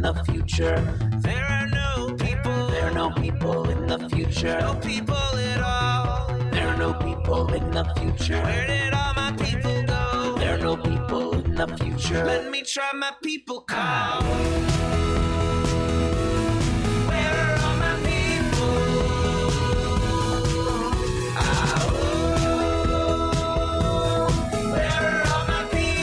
the future. There are no people. There are no people in the future. No people at all. There are no people in the future. Where did all my people go? There are no people in the future. Let me try my people call. Where are all my people? Where are all my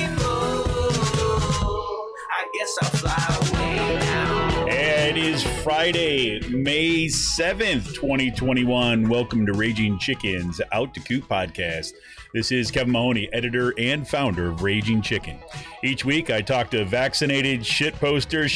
people? I guess I'll fly away now. It is Friday, May 7th, 2021. Welcome to Raging Chicken's Out to Coop podcast. This is Kevin Mahoney, editor and founder of Raging Chicken. Each week, I talk to vaccinated shitposter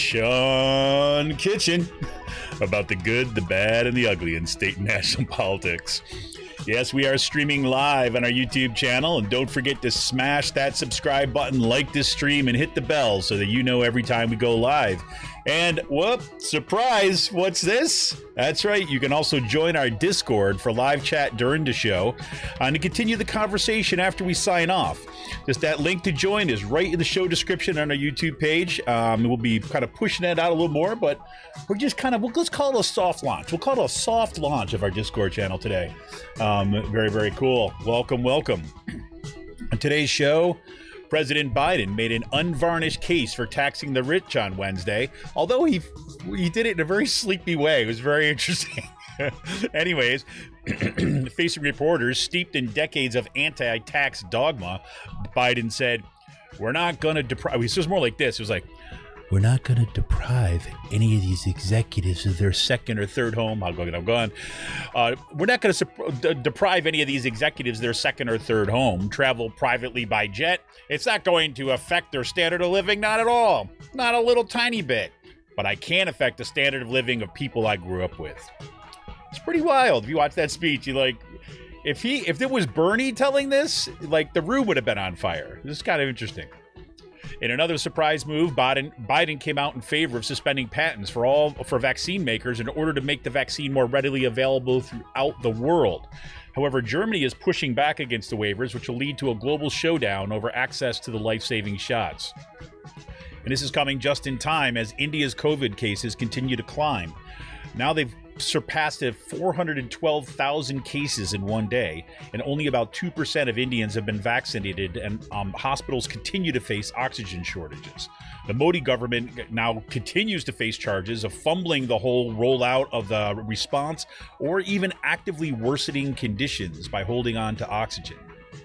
Sean Kitchen about the good, the bad, and the ugly in state and national politics. Yes, we are streaming live on our YouTube channel, and don't forget to smash that subscribe button, like this stream, and hit the bell so that you know every time we go live. And whoop, surprise, what's this? That's right, you can also join our Discord for live chat during the show and to continue the conversation after we sign off. Just that link to join is right in the show description on our YouTube page. We'll be kind of pushing that out a little more, but we're just kind of, let's call it a soft launch. We'll call it a soft launch of our Discord channel today. Very, very cool. Welcome, welcome. On today's show, President Biden made an unvarnished case for taxing the rich on Wednesday, although he did it in a very sleepy way. It was very interesting. Anyways, facing reporters steeped in decades of anti-tax dogma, Biden said, we're not going to deprive... It was more like this. It was like, we're not going to deprive any of these executives of their second or third home. I'm going. We're not going to deprive any of these executives their second or third home, travel privately by jet. It's not going to affect their standard of living, not at all. Not a little tiny bit. But I can affect the standard of living of people I grew up with. It's pretty wild. If you watch that speech, you like, if it was Bernie telling this, like the room would have been on fire. This is kind of interesting. In another surprise move, Biden came out in favor of suspending patents for vaccine makers in order to make the vaccine more readily available throughout the world. However, Germany is pushing back against the waivers, which will lead to a global showdown over access to the life-saving shots. And this is coming just in time as India's COVID cases continue to climb. Now they've surpassed 412,000 cases in one day, and only about 2% of Indians have been vaccinated, and hospitals continue to face oxygen shortages. The Modi government now continues to face charges of fumbling the whole rollout of the response or even actively worsening conditions by holding on to oxygen.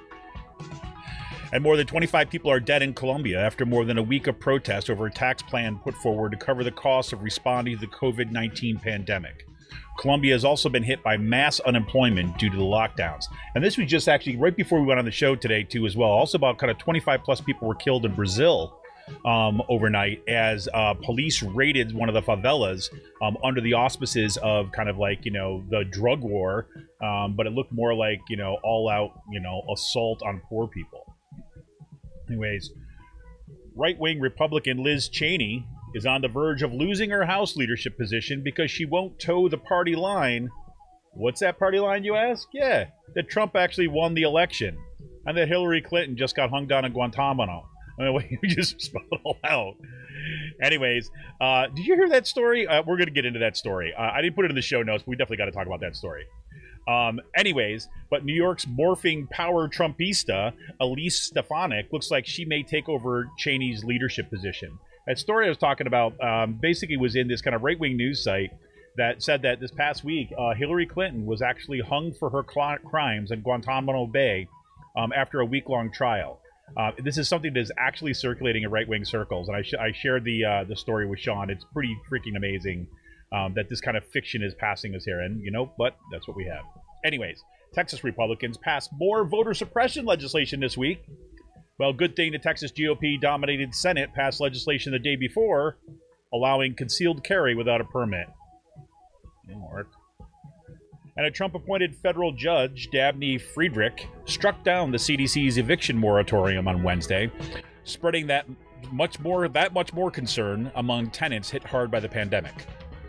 And more than 25 people are dead in Colombia after more than a week of protest over a tax plan put forward to cover the costs of responding to the COVID-19 pandemic. Colombia has also been hit by mass unemployment due to the lockdowns. And this was just actually right before we went on the show today, too, as well. Also about kind of 25 plus people were killed in Brazil overnight as police raided one of the favelas under the auspices of kind of like, the drug war. But it looked more like, all out, assault on poor people. Anyways, right-wing Republican Liz Cheney is on the verge of losing her House leadership position because she won't toe the party line. What's that party line, you ask? Yeah, that Trump actually won the election and that Hillary Clinton just got hung down in Guantanamo. I mean, we just spelled it all out. Anyways, did you hear that story? We're going to get into that story. I didn't put it in the show notes, but we definitely got to talk about that story. Anyways, but New York's morphing power Trumpista, Elise Stefanik, looks like she may take over Cheney's leadership position. That story I was talking about basically was in this kind of right-wing news site that said that this past week, Hillary Clinton was actually hung for her crimes in Guantanamo Bay after a week-long trial. This is something that is actually circulating in right-wing circles, and I shared the story with Sean. It's pretty freaking amazing that this kind of fiction is passing us here, and but that's what we have. Anyways, Texas Republicans passed more voter suppression legislation this week. Well, good thing the Texas GOP-dominated Senate passed legislation the day before, allowing concealed carry without a permit. Didn't work. And a Trump-appointed federal judge, Dabney Friedrich, struck down the CDC's eviction moratorium on Wednesday, spreading that much more concern among tenants hit hard by the pandemic.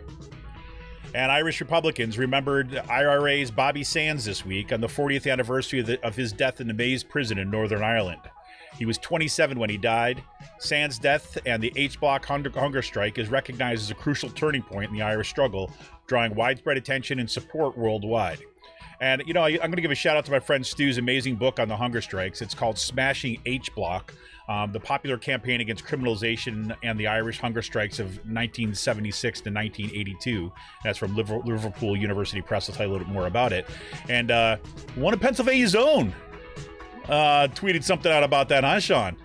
And Irish Republicans remembered IRA's Bobby Sands this week on the 40th anniversary of his death in the Maze prison in Northern Ireland. He was 27 when he died. Sand's death and the H-Block hunger strike is recognized as a crucial turning point in the Irish struggle, drawing widespread attention and support worldwide. And, you know, I'm going to give a shout out to my friend Stu's amazing book on the hunger strikes. It's called Smashing H-Block, the popular campaign against criminalization and the Irish hunger strikes of 1976 to 1982. That's from Liverpool University Press. I'll tell you a little bit more about it. And one of Pennsylvania's own tweeted something out about that, huh, Sean?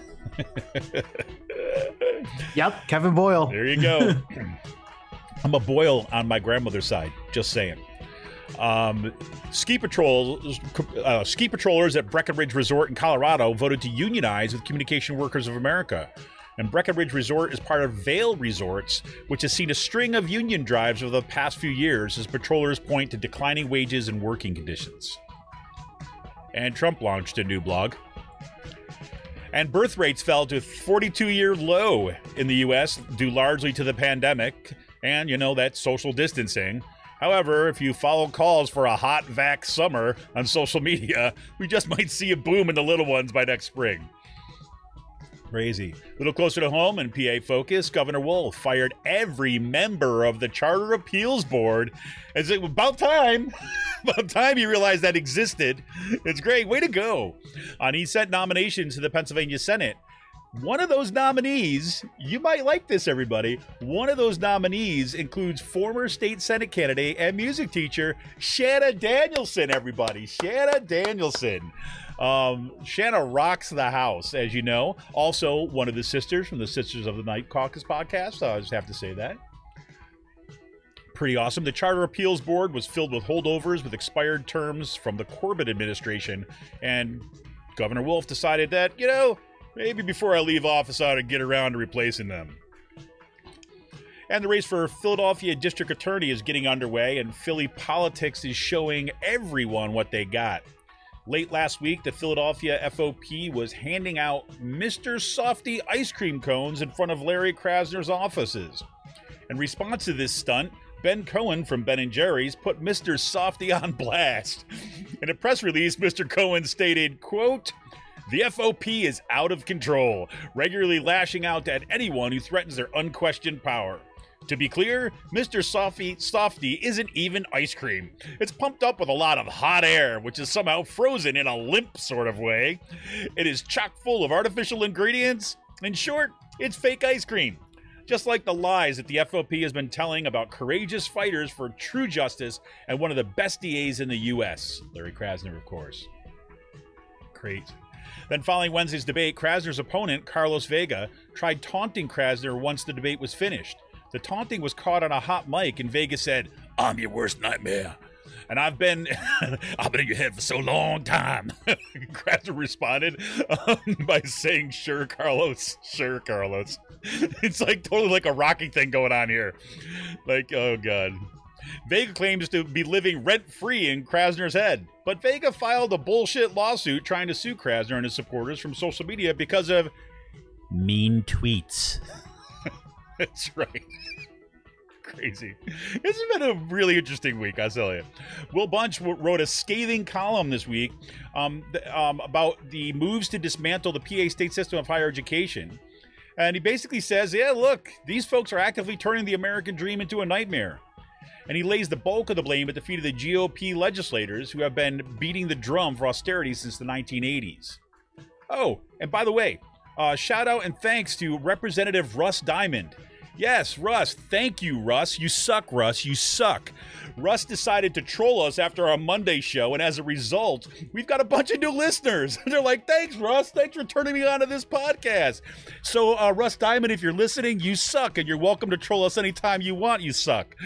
Yep, Kevin Boyle. There you go. I'm a Boyle on my grandmother's side, just saying. Ski patrollers at Breckenridge Resort in Colorado voted to unionize with Communication Workers of America. And Breckenridge Resort is part of Vail Resorts, which has seen a string of union drives over the past few years as patrollers point to declining wages and working conditions. And Trump launched a new blog. And birth rates fell to a 42-year low in the U.S. due largely to the pandemic and, you know, that social distancing. However, if you follow calls for a hot vax summer on social media, we just might see a boom in the little ones by next spring. Crazy. A little closer to home in PA focus, Governor Wolf fired every member of the Charter Appeals Board. As it about time he realized that existed. It's great. Way to go. He sent nominations to the Pennsylvania Senate. One of those nominees, you might like this, everybody. One of those nominees includes former state Senate candidate and music teacher Shanna Danielson, everybody. Shanna Danielson. Shanna rocks the house, as you know. Also, one of the sisters from the Sisters of the Night Caucus podcast. I just have to say that. Pretty awesome. The Charter Appeals Board was filled with holdovers with expired terms from the Corbett administration. And Governor Wolf decided that, you know, maybe before I leave office, I ought to get around to replacing them. And the race for Philadelphia District Attorney is getting underway, and Philly politics is showing everyone what they got. Late last week, the Philadelphia FOP was handing out Mr. Softy ice cream cones in front of Larry Krasner's offices. In response to this stunt, Ben Cohen from Ben & Jerry's put Mr. Softy on blast. In a press release, Mr. Cohen stated, quote, "The FOP is out of control, regularly lashing out at anyone who threatens their unquestioned power. To be clear, Mr. Softy isn't even ice cream. It's pumped up with a lot of hot air, which is somehow frozen in a limp sort of way. It is chock full of artificial ingredients. In short, it's fake ice cream. Just like the lies that the FOP has been telling about courageous fighters for true justice and one of the best DAs in the U.S. Larry Krasner, of course." Great. Then following Wednesday's debate, Krasner's opponent, Carlos Vega, tried taunting Krasner once the debate was finished. The taunting was caught on a hot mic, and Vega said, "I'm your worst nightmare. And I've been in your head for so long time." Krasner responded by saying, "Sure, Carlos. Sure, Carlos." It's like totally like a Rocky thing going on here. Like, oh, God. Vega claims to be living rent-free in Krasner's head. But Vega filed a bullshit lawsuit trying to sue Krasner and his supporters from social media because of mean tweets. That's right. Crazy. This has been a really interesting week, I'll tell you. Will Bunch wrote a scathing column this week about the moves to dismantle the PA state system of higher education. And he basically says, yeah, look, these folks are actively turning the American dream into a nightmare. And he lays the bulk of the blame at the feet of the GOP legislators who have been beating the drum for austerity since the 1980s. Oh, and by the way, shout out and thanks to Representative Russ Diamond. Yes, Russ. Thank you, Russ. You suck, Russ. You suck. Russ decided to troll us after our Monday show, and as a result, we've got a bunch of new listeners. They're like, thanks, Russ. Thanks for turning me on to this podcast. So, Russ Diamond, if you're listening, you suck, and you're welcome to troll us anytime you want, you suck.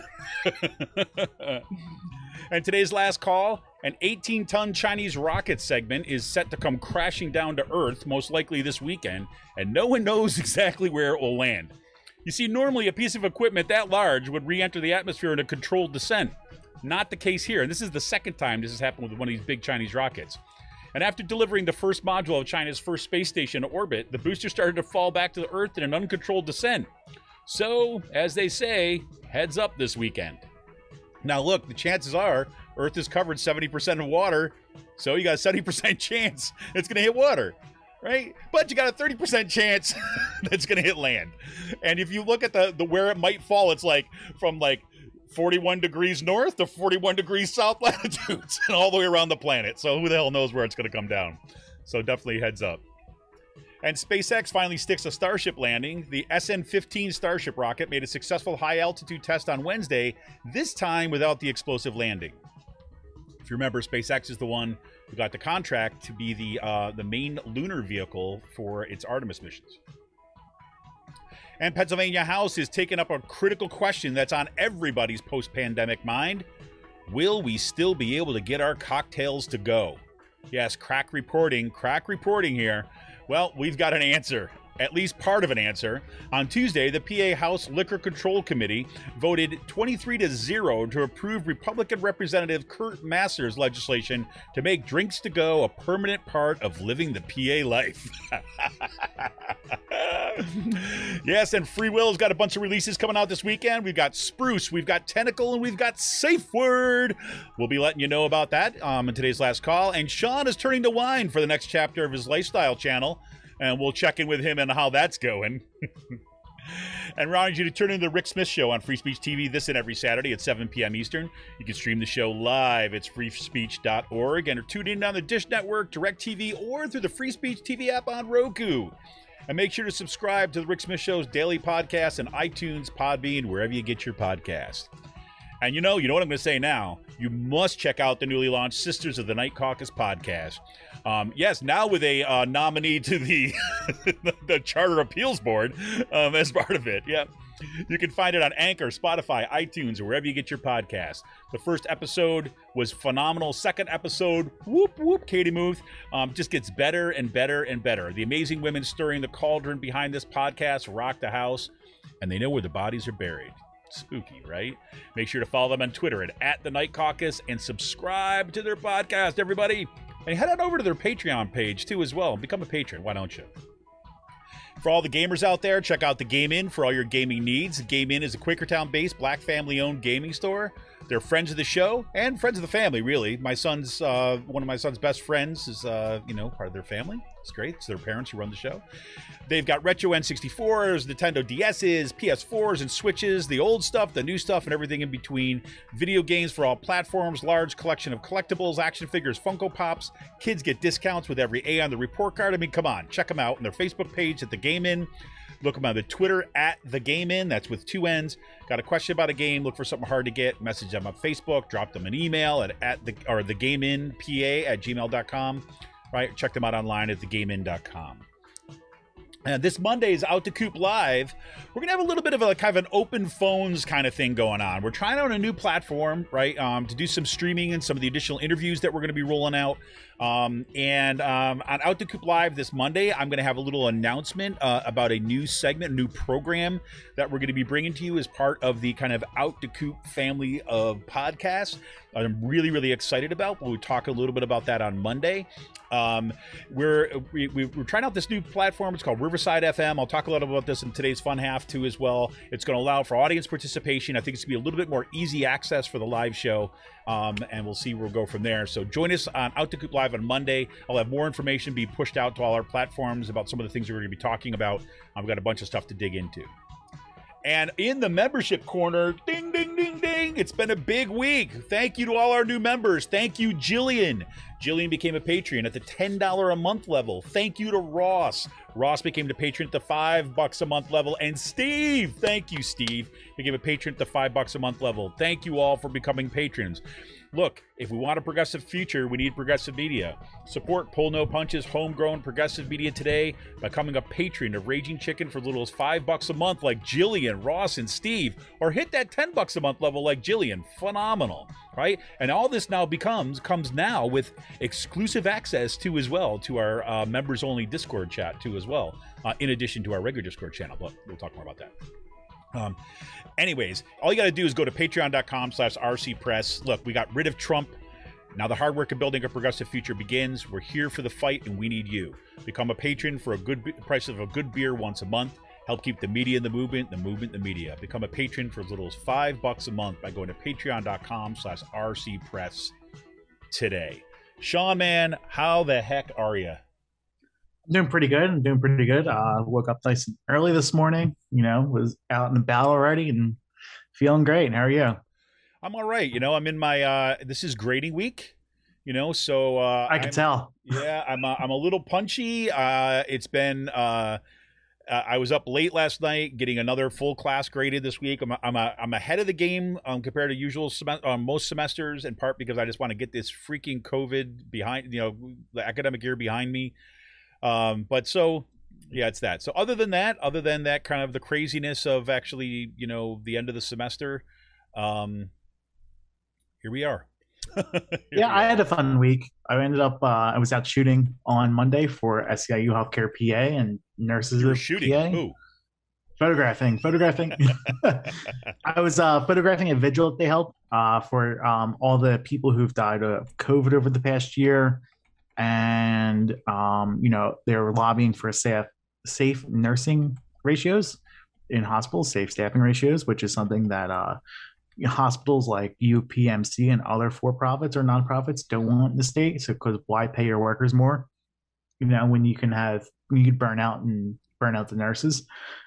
And today's last call, an 18-ton Chinese rocket segment is set to come crashing down to Earth, most likely this weekend, and no one knows exactly where it will land. You see, normally a piece of equipment that large would re-enter the atmosphere in a controlled descent. Not the case here, and this is the second time this has happened with one of these big Chinese rockets. And after delivering the first module of China's first space station to orbit, the booster started to fall back to the Earth in an uncontrolled descent. So, as they say, heads up this weekend. Now look, the chances are Earth is covered 70% in water, so you got a 70% chance it's going to hit water. right? But you got a 30% chance that's going to hit land. And if you look at the where it might fall, it's like from like 41 degrees north to 41 degrees south latitudes and all the way around the planet. So who the hell knows where it's going to come down? So definitely heads up. And SpaceX finally sticks a Starship landing. The SN-15 Starship rocket made a successful high-altitude test on Wednesday, this time without the explosive landing. If you remember, SpaceX is the one who got the contract to be the main lunar vehicle for its Artemis missions. And Pennsylvania House is taking up a critical question that's on everybody's post-pandemic mind. Will we still be able to get our cocktails to go? Yes, crack reporting here. Well, we've got an answer, at least part of an answer. On Tuesday, the PA House Liquor Control Committee voted 23-0 to approve Republican Representative Kurt Masser's legislation to make drinks to go a permanent part of living the PA life. Yes, and Free Will's got a bunch of releases coming out this weekend. We've got Spruce, we've got Tentacle, and we've got Safe Word. We'll be letting you know about that in today's last call. And Sean is turning to wine for the next chapter of his lifestyle channel. And we'll check in with him and how that's going. And remind you to turn into the Rick Smith Show on Free Speech TV this and every Saturday at 7 p.m. Eastern. You can stream the show live. It's freespeech.org. And are tuned in on the Dish Network, DirecTV, or through the Free Speech TV app on Roku. And make sure to subscribe to the Rick Smith Show's daily podcast on iTunes, Podbean, wherever you get your podcast. And you know what I'm going to say now. You must check out the newly launched Sisters of the Night Caucus podcast. Yes, now with a nominee to the the Charter Appeals Board as part of it. Yeah, you can find it on Anchor, Spotify, iTunes, or wherever you get your podcast. The first episode was phenomenal. Second episode, whoop, whoop, Katie Muth, just gets better and better and better. The amazing women stirring the cauldron behind this podcast rock the house, and they know where the bodies are buried. Spooky, right? Make sure to follow them on Twitter at The Night Caucus and subscribe to their podcast, everybody. And head on over to their Patreon page, too, as well. Become a patron. Why don't you? For all the gamers out there, check out the Game Inn for all your gaming needs. Game Inn is a Quakertown-based, black family-owned gaming store. They're friends of the show and friends of the family, really. My son's, one of my son's best friends is, part of their family. It's great. It's their parents who run the show. They've got retro N64s, Nintendo DSs, PS4s, and Switches, the old stuff, the new stuff, and everything in between. Video games for all platforms, large collection of collectibles, action figures, Funko Pops. Kids get discounts with every A on the report card. I mean, come on. Check them out on their Facebook page at The Game Inn. Look them on the Twitter at The Game Inn. That's with 2 N's. Got a question about a game, look for something hard to get, message them on Facebook, drop them an email at thegameinpa@gmail.com. Right? Check them out online at thegamein.com. This Monday's Out to Coop Live, we're going to have a little bit of a kind of an open phones kind of thing going on. We're trying out a new platform, right, to do some streaming and some of the additional interviews that we're going to be rolling out. On Out to Coop Live this Monday, I'm going to have a little announcement about a new segment, new program that we're going to be bringing to you as part of the kind of Out to Coop family of podcasts. I'm really, really excited about. We'll talk a little bit about that on Monday. We're trying out this new platform. It's called Riverside FM. I'll talk a lot about this in today's fun half too as well. It's going to allow for audience participation. I think it's going to be a little bit more easy access for the live show. And we'll see where we'll go from there. So join us on Out to Coop Live on Monday. I'll have more information be pushed out to all our platforms about some of the things we're going to be talking about. I've got a bunch of stuff to dig into. And in the membership corner, ding, ding, ding, ding, it's been a big week. Thank you to all our new members. Thank you, Jillian. Jillian became a patron at the $10 a month level. Thank you to Ross. Ross became the patron at the $5 a month level. And Steve, thank you, Steve, became a patron at the $5 a month level. Thank you all for becoming patrons. Look, if we want a progressive future, we need progressive media. Support Pull No Punches, homegrown progressive media today by becoming a patron of Raging Chicken for as little as $5 a month like Jillian, Ross, and Steve, or hit that $10 a month level like Jillian. Phenomenal, right? And all this now comes now with exclusive access to as well to our members-only Discord chat too as well, in addition to our regular Discord channel, but we'll talk more about that. Anyways, all you got to do is go to patreon.com/rcpress. Look, we got rid of Trump. Now the hard work of building a progressive future begins. We're here for the fight, and we need you. Become a patron for a good price of a good beer once a month. Help keep the media in the movement the media. Become a patron for as little as $5 a month by going to patreon.com/rcpress today. Sean, man, how the heck are you? Doing pretty good. I'm doing pretty good. Woke up nice and early this morning. Was out and about already and feeling great. How are you? I'm all right. I'm in my this is grading week. So I can tell. yeah, I'm a little punchy. It's been I was up late last night getting another full class graded this week. I'm ahead of the game compared to usual most semesters, in part because I just want to get this freaking COVID behind, the academic year behind me. But so yeah, it's that. So other than that kind of the craziness of actually, the end of the semester, here we are. Yeah, I had a fun week. I ended up I was out shooting on Monday for SEIU Healthcare PA and nurses You were of shooting. PA. Ooh. Photographing. I was photographing a vigil that they held for all the people who've died of COVID over the past year, and they were lobbying for safe nursing ratios in hospitals, safe staffing ratios, which is something that hospitals like UPMC and other for-profits or nonprofits don't want in the state. So, because why pay your workers more? When you could burn out the nurses.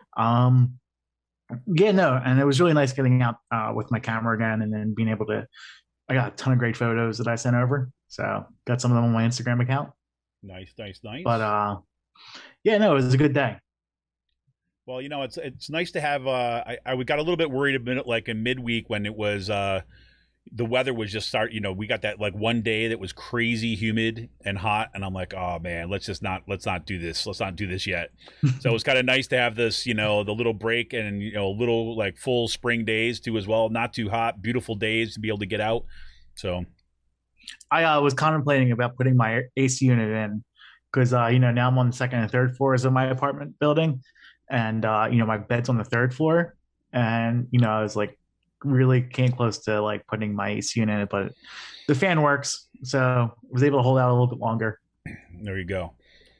Yeah, no, and it was really nice getting out with my camera again, and then being able to. I got a ton of great photos that I sent over, so got some of them on my Instagram account. Nice. But yeah, no, it was a good day. Well, it's nice to have. I got a little bit worried a minute, like in midweek when it was the weather was just start. We got that like one day that was crazy humid and hot, and I'm like, oh man, let's not do this. Let's not do this yet. So it was kind of nice to have this, the little break and little like full spring days too as well. Not too hot, beautiful days to be able to get out. So I was contemplating about putting my AC unit in because now I'm on the second and third floors of my apartment building. And my bed's on the third floor, and I was like really came close to like putting my AC unit in it, but the fan works, so I was able to hold out a little bit longer. There you go.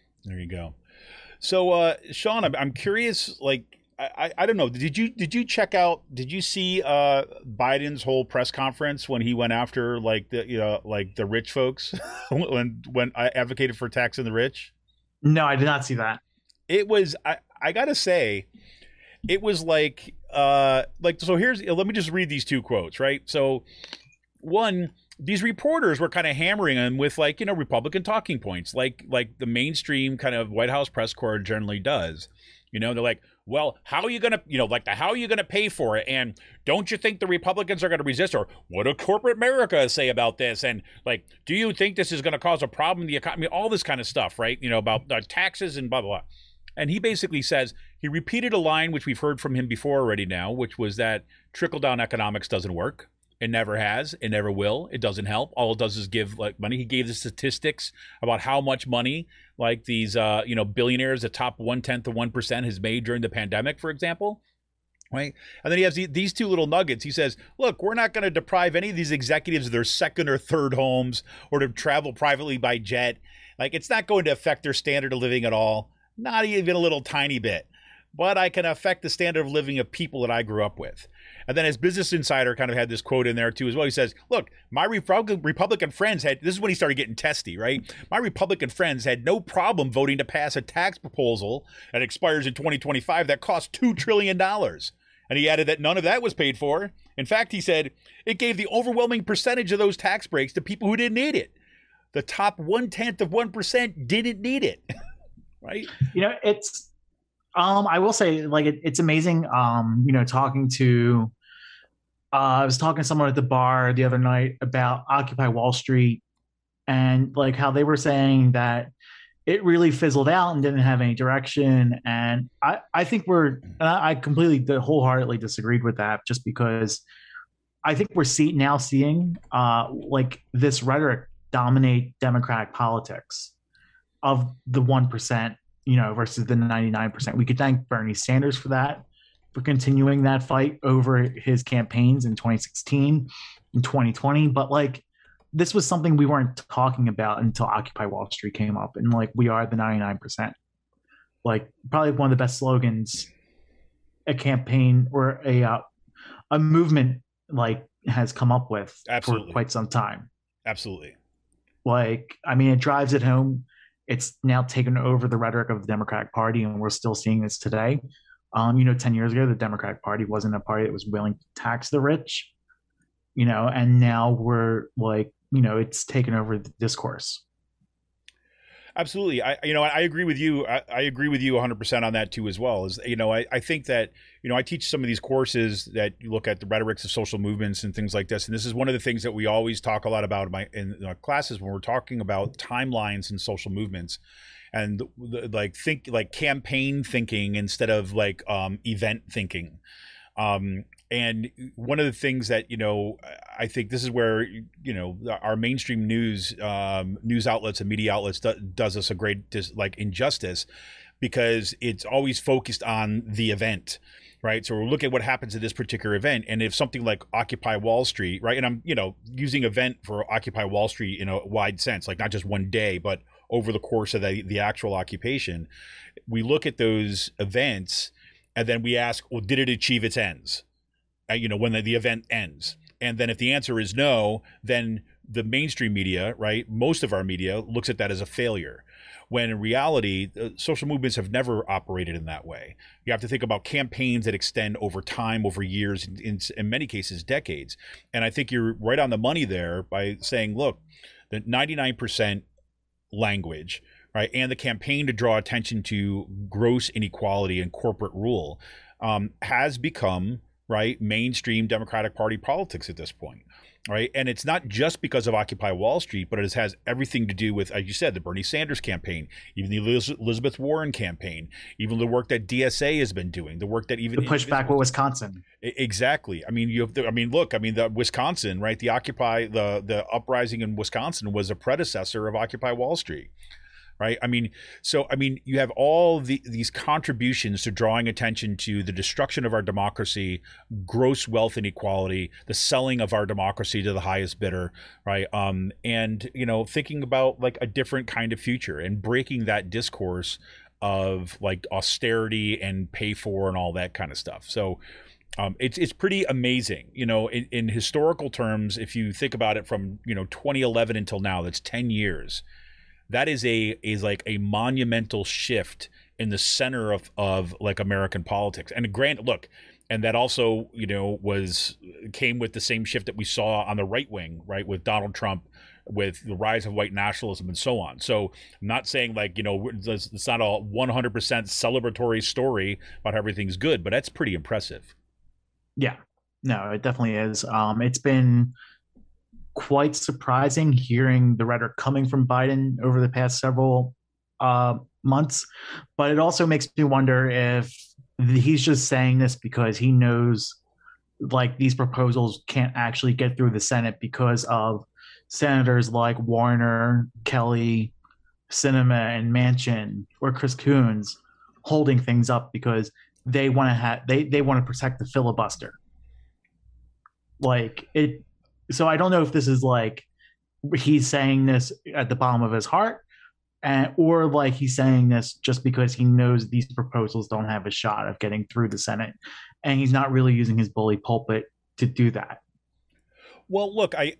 So Sean, I'm curious, like I don't know, did you see Biden's whole press conference when he went after like the rich folks when I advocated for taxing the rich? No, I did not see that. It was I gotta say, it was like so let me just read these two quotes, right? So one, these reporters were kind of hammering him with like, Republican talking points, like the mainstream kind of White House press corps generally does. They're like, well, how are you going to, how are you going to pay for it? And don't you think the Republicans are going to resist? Or what do corporate America say about this? And like, do you think this is going to cause a problem in the economy? All this kind of stuff, right? About taxes and blah, blah, blah. And he basically says, he repeated a line which we've heard from him before already now, which was that trickle-down economics doesn't work. It never has. It never will. It doesn't help. All it does is give like money. He gave the statistics about how much money like these, billionaires, the top 1/10 of 1% has made during the pandemic, for example. Right. And then he has these two little nuggets. He says, look, we're not going to deprive any of these executives of their second or third homes or to travel privately by jet. Like, it's not going to affect their standard of living at all. Not even a little tiny bit, but I can affect the standard of living of people that I grew up with. And then his Business Insider kind of had this quote in there too as well. He says, look, my Republican friends this is when he started getting testy, right? My Republican friends had no problem voting to pass a tax proposal that expires in 2025 that cost $2 trillion. And he added that none of that was paid for. In fact, he said, it gave the overwhelming percentage of those tax breaks to people who didn't need it. The top 1/10 of 1% didn't need it. Right. It's I will say like it's amazing. Talking to I was talking to someone at the bar the other night about Occupy Wall Street and like how they were saying that it really fizzled out and didn't have any direction. And I think I completely wholeheartedly disagreed with that, just because I think we're seeing like this rhetoric dominate Democratic politics of the 1%, versus the 99%. We could thank Bernie Sanders for that, for continuing that fight over his campaigns in 2016 and 2020. But like, this was something we weren't talking about until Occupy Wall Street came up. And like, we are the 99%. Like, probably one of the best slogans a campaign or a movement like has come up with Absolutely. for quite some time. Absolutely. Like, I mean, it drives it home. it's now taken over the rhetoric of the Democratic Party, and we're still seeing this today. 10 years ago, the Democratic Party wasn't a party that was willing to tax the rich, and now we're like, it's taken over the discourse. Absolutely. I agree with you. I agree with you 100% on that too, as well. I think that, I teach some of these courses that you look at the rhetorics of social movements and things like this. And this is one of the things that we always talk a lot about in our classes when we're talking about timelines and social movements, and think like campaign thinking instead of like event thinking. And one of the things that, I think this is where, our mainstream news outlets and media outlets does us a great injustice, because it's always focused on the event, right? So we'll look at what happens at this particular event. And if something like Occupy Wall Street, right? And I'm, using event for Occupy Wall Street in a wide sense, like not just one day, but over the course of the actual occupation, we look at those events and then we ask, well, did it achieve its ends? When the event ends. And then if the answer is no, then the mainstream media, right, most of our media looks at that as a failure. When in reality, social movements have never operated in that way. You have to think about campaigns that extend over time, over years, in many cases, decades. And I think you're right on the money there by saying, look, the 99% language, right, and the campaign to draw attention to gross inequality and corporate rule has become, right, mainstream Democratic Party politics at this point, right? And it's not just because of Occupy Wall Street, but it has everything to do with, as you said, the Bernie Sanders campaign, even the Elizabeth Warren campaign, even the work that DSA has been doing, the work that even the pushback with Wisconsin. Exactly. I mean, the Wisconsin, right? The Occupy, the uprising in Wisconsin was a predecessor of Occupy Wall Street. Right. You have all these contributions to drawing attention to the destruction of our democracy, gross wealth inequality, the selling of our democracy to the highest bidder. Right. And, thinking about like a different kind of future and breaking that discourse of like austerity and pay for and all that kind of stuff. So it's pretty amazing, in historical terms, if you think about it from, 2011 until now, that's 10 years. That is like a monumental shift in the center of like American politics. And look, and that also, came with the same shift that we saw on the right wing, right, with Donald Trump, with the rise of white nationalism and so on. So I'm not saying like, it's not a 100% celebratory story about how everything's good, but that's pretty impressive. Yeah, no, it definitely is. It's been quite surprising hearing the rhetoric coming from Biden over the past several months, but it also makes me wonder if he's just saying this because he knows like these proposals can't actually get through the Senate because of senators like Warner, Kelly, Sinema, and Manchin, or Chris Coons holding things up because they want to protect the filibuster. Like it. So I don't know if this is like he's saying this at the bottom of his heart, or like he's saying this just because he knows these proposals don't have a shot of getting through the Senate, and he's not really using his bully pulpit to do that. Well, look, I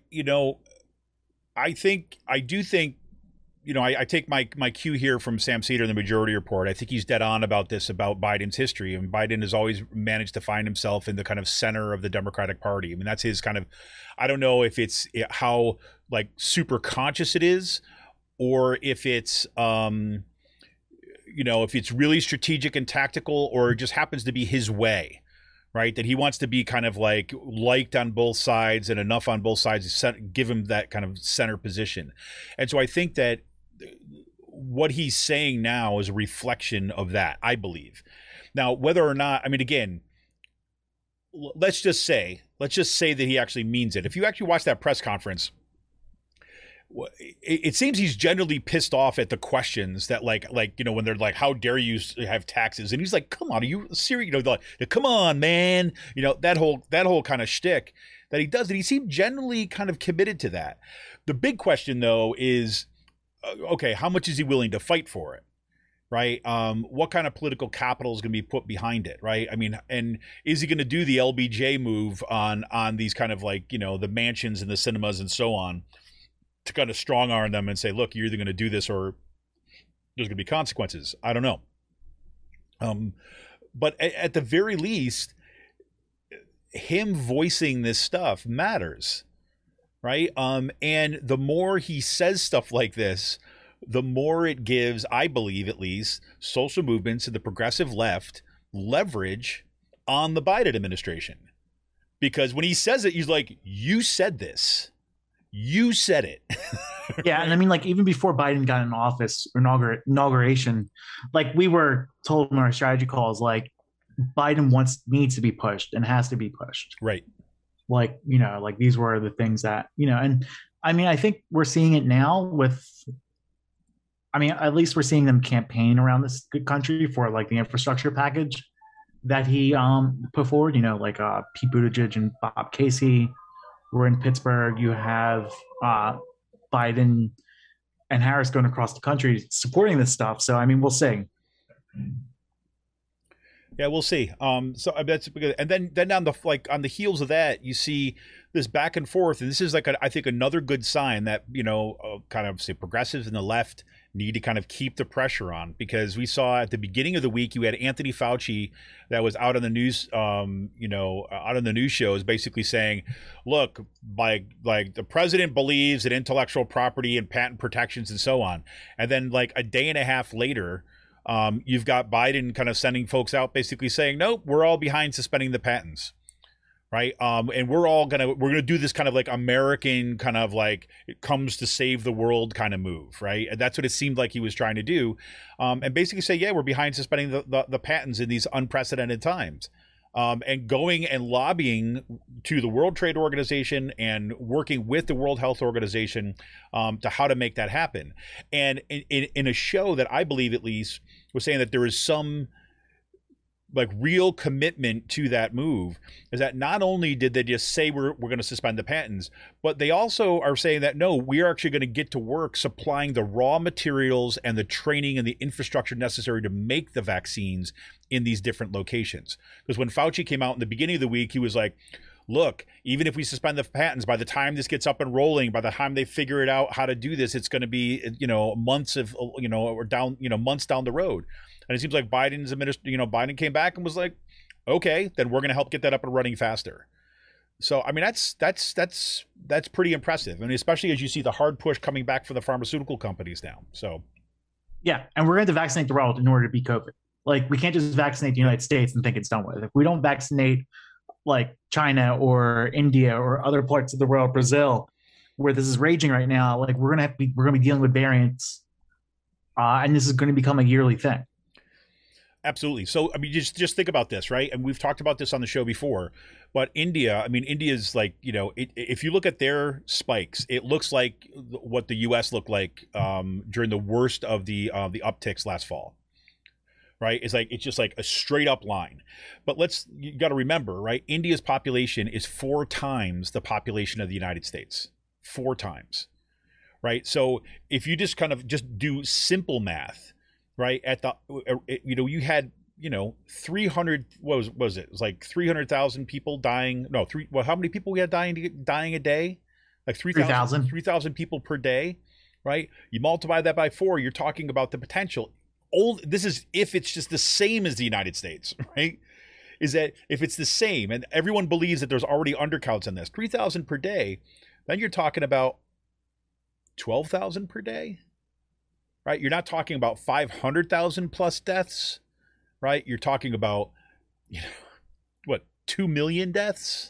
do think, I take my cue here from Sam Seder in the Majority Report. I think he's dead on about this, about Biden's history. And Biden has always managed to find himself in the kind of center of the Democratic Party. I mean, that's his kind of, I don't know if it's how like super conscious it is, or if it's, if it's really strategic and tactical, or it just happens to be his way. Right, that he wants to be kind of like liked on both sides and enough on both sides to give him that kind of center position. And so I think that what he's saying now is a reflection of that, I believe. Now, whether or not, I mean, again, let's just say that he actually means it. If you actually watch that press conference, it seems he's generally pissed off at the questions that like when they're like, how dare you have taxes, and he's like, come on, are you serious? Like, come on, man, that whole kind of shtick that he does, and he seemed generally kind of committed to that. The big question though is, okay, how much is he willing to fight for it? Right? What kind of political capital is going to be put behind it? Right? I mean, and is he going to do the LBJ move on these kind of like, the mansions and the cinemas and so on, to kind of strong arm them and say, look, you're either going to do this or there's going to be consequences. I don't know. But at the very least, him voicing this stuff matters, right? And the more he says stuff like this, the more it gives, I believe at least, social movements and the progressive left leverage on the Biden administration. Because when he says it, he's like, you said this. You said it. Yeah, and I mean, like, even before Biden got in office, inauguration, like, we were told in our strategy calls, like, Biden needs to be pushed and has to be pushed. Right. Like, you know, like, these were the things that, you know, and I mean, I think we're seeing it now with, I mean, at least we're seeing them campaign around this country for, like, the infrastructure package that he put forward, you know, like Pete Buttigieg and Bob Casey were in Pittsburgh. You have Biden and Harris going across the country supporting this stuff. So, I mean, we'll see. Yeah, we'll see. So that's because, and then on the heels of that, you see this back and forth, and this is like I think another good sign that, you know, kind of say progressives and the left need to kind of keep the pressure on, because we saw at the beginning of the week you had Anthony Fauci that was out on the news, out on the news shows, basically saying, look, like the president believes in intellectual property and patent protections and so on, and then like a day and a half later, you've got Biden kind of sending folks out basically saying, nope, we're all behind suspending the patents. Right. And we're gonna do this kind of like American kind of like it comes to save the world kind of move. Right. And that's what it seemed like he was trying to do. And basically say, yeah, we're behind suspending the patents in these unprecedented times. And going and lobbying to the World Trade Organization and working with the World Health Organization to how to make that happen. And in a show that I believe at least was saying that there is some like real commitment to that move, is that not only did they just say we're going to suspend the patents, but they also are saying that, no, we are actually going to get to work supplying the raw materials and the training and the infrastructure necessary to make the vaccines in these different locations. Because when Fauci came out in the beginning of the week, he was like, look, even if we suspend the patents, by the time this gets up and rolling, by the time they figure it out how to do this, it's going to be, months of, or down, months down the road. And it seems like Biden came back and was like, okay, then we're going to help get that up and running faster. So, I mean, that's pretty impressive. I mean, especially as you see the hard push coming back for the pharmaceutical companies now. So, yeah. And we're going to vaccinate the world in order to beat COVID. Like, we can't just vaccinate the United States and think it's done with. If we don't vaccinate like China or India or other parts of the world, Brazil, where this is raging right now, like we're going to be dealing with variants. And this is going to become a yearly thing. Absolutely. So, I mean, just think about this, right? And we've talked about this on the show before, but India's like, if you look at their spikes, it looks like what the U.S. looked like during the worst of the upticks last fall, right? It's just like a straight up line. But you got to remember, right? India's population is 4 times the population of the United States, 4 times, right? So if you just kind of just do simple math, right, you had 300, what was it? It was like 300,000 people dying. No, how many people we had dying a day? Like 3,000 people per day, right? You multiply that by 4, you're talking about the potential. This is if it's just the same as the United States, right? Is that if it's the same, and everyone believes that there's already undercounts on this, 3,000 per day, then you're talking about 12,000 per day. Right, you're not talking about 500,000 plus deaths, right? You're talking about, 2 million deaths?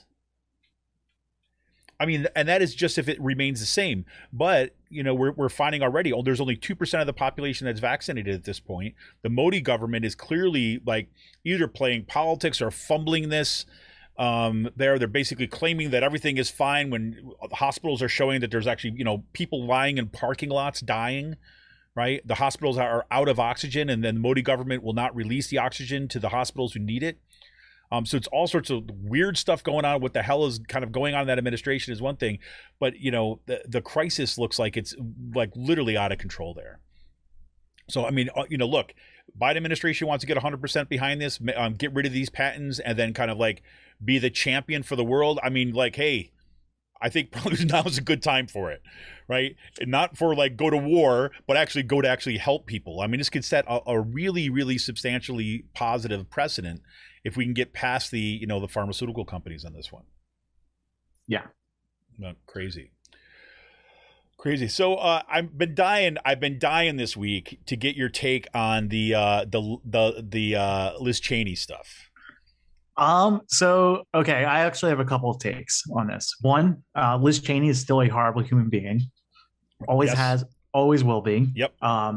I mean, and that is just if it remains the same. But, we're finding already, there's only 2% of the population that's vaccinated at this point. The Modi government is clearly like either playing politics or fumbling this. They're basically claiming that everything is fine when hospitals are showing that there's actually, people lying in parking lots dying. Right, the hospitals are out of oxygen, and then the Modi government will not release the oxygen to the hospitals who need it. So it's all sorts of weird stuff going on. What the hell is kind of going on in that administration is one thing, but the crisis looks like it's like literally out of control there. So I mean, look, Biden administration wants to get 100% behind this, get rid of these patents, and then kind of like be the champion for the world. I mean, like, hey, I think probably now is a good time for it, right? And not for like go to war, but actually go to actually help people. I mean, this could set a really, really substantially positive precedent if we can get past the pharmaceutical companies on this one. Yeah. Crazy. So I've been dying this week to get your take on the Liz Cheney stuff. So okay, I actually have a couple of takes on this. One, Liz Cheney is still a horrible human being. Always Yes. has, always will be. Yep.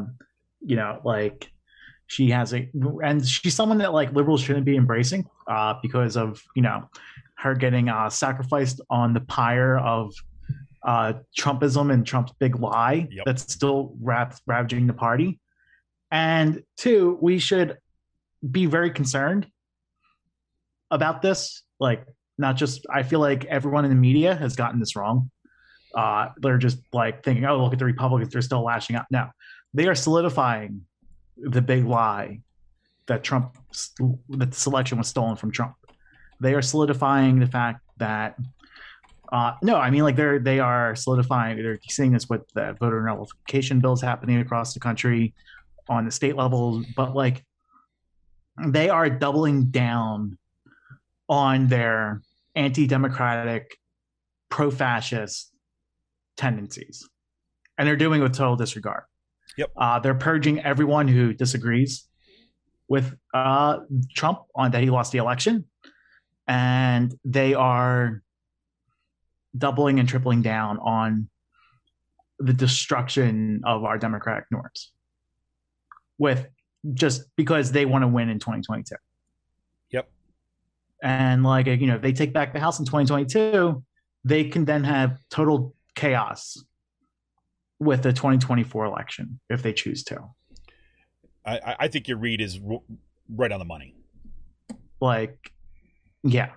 Like she has and she's someone that like liberals shouldn't be embracing, because of her getting sacrificed on the pyre of Trumpism and Trump's big lie. Yep. That's still ravaging the party. And two, we should be very concerned about this. Like, not just, I feel like everyone in the media has gotten this wrong. They're just like thinking, oh, look at the Republicans, they're still lashing out. No, they are solidifying the big lie that that the selection was stolen from Trump. They are solidifying the fact that no, I mean, like they are solidifying. They're seeing this with the voter nullification bills happening across the country on the state level, but like they are doubling down on their anti-democratic, pro-fascist tendencies, and they're doing it with total disregard. Yep. They're purging everyone who disagrees with Trump on that he lost the election, and they are doubling and tripling down on the destruction of our democratic norms, with just because they want to win in 2022. Yep. And like, if they take back the House in 2022, they can then have total chaos with the 2024 election if they choose to. I think your read is right on the money. Like, yeah.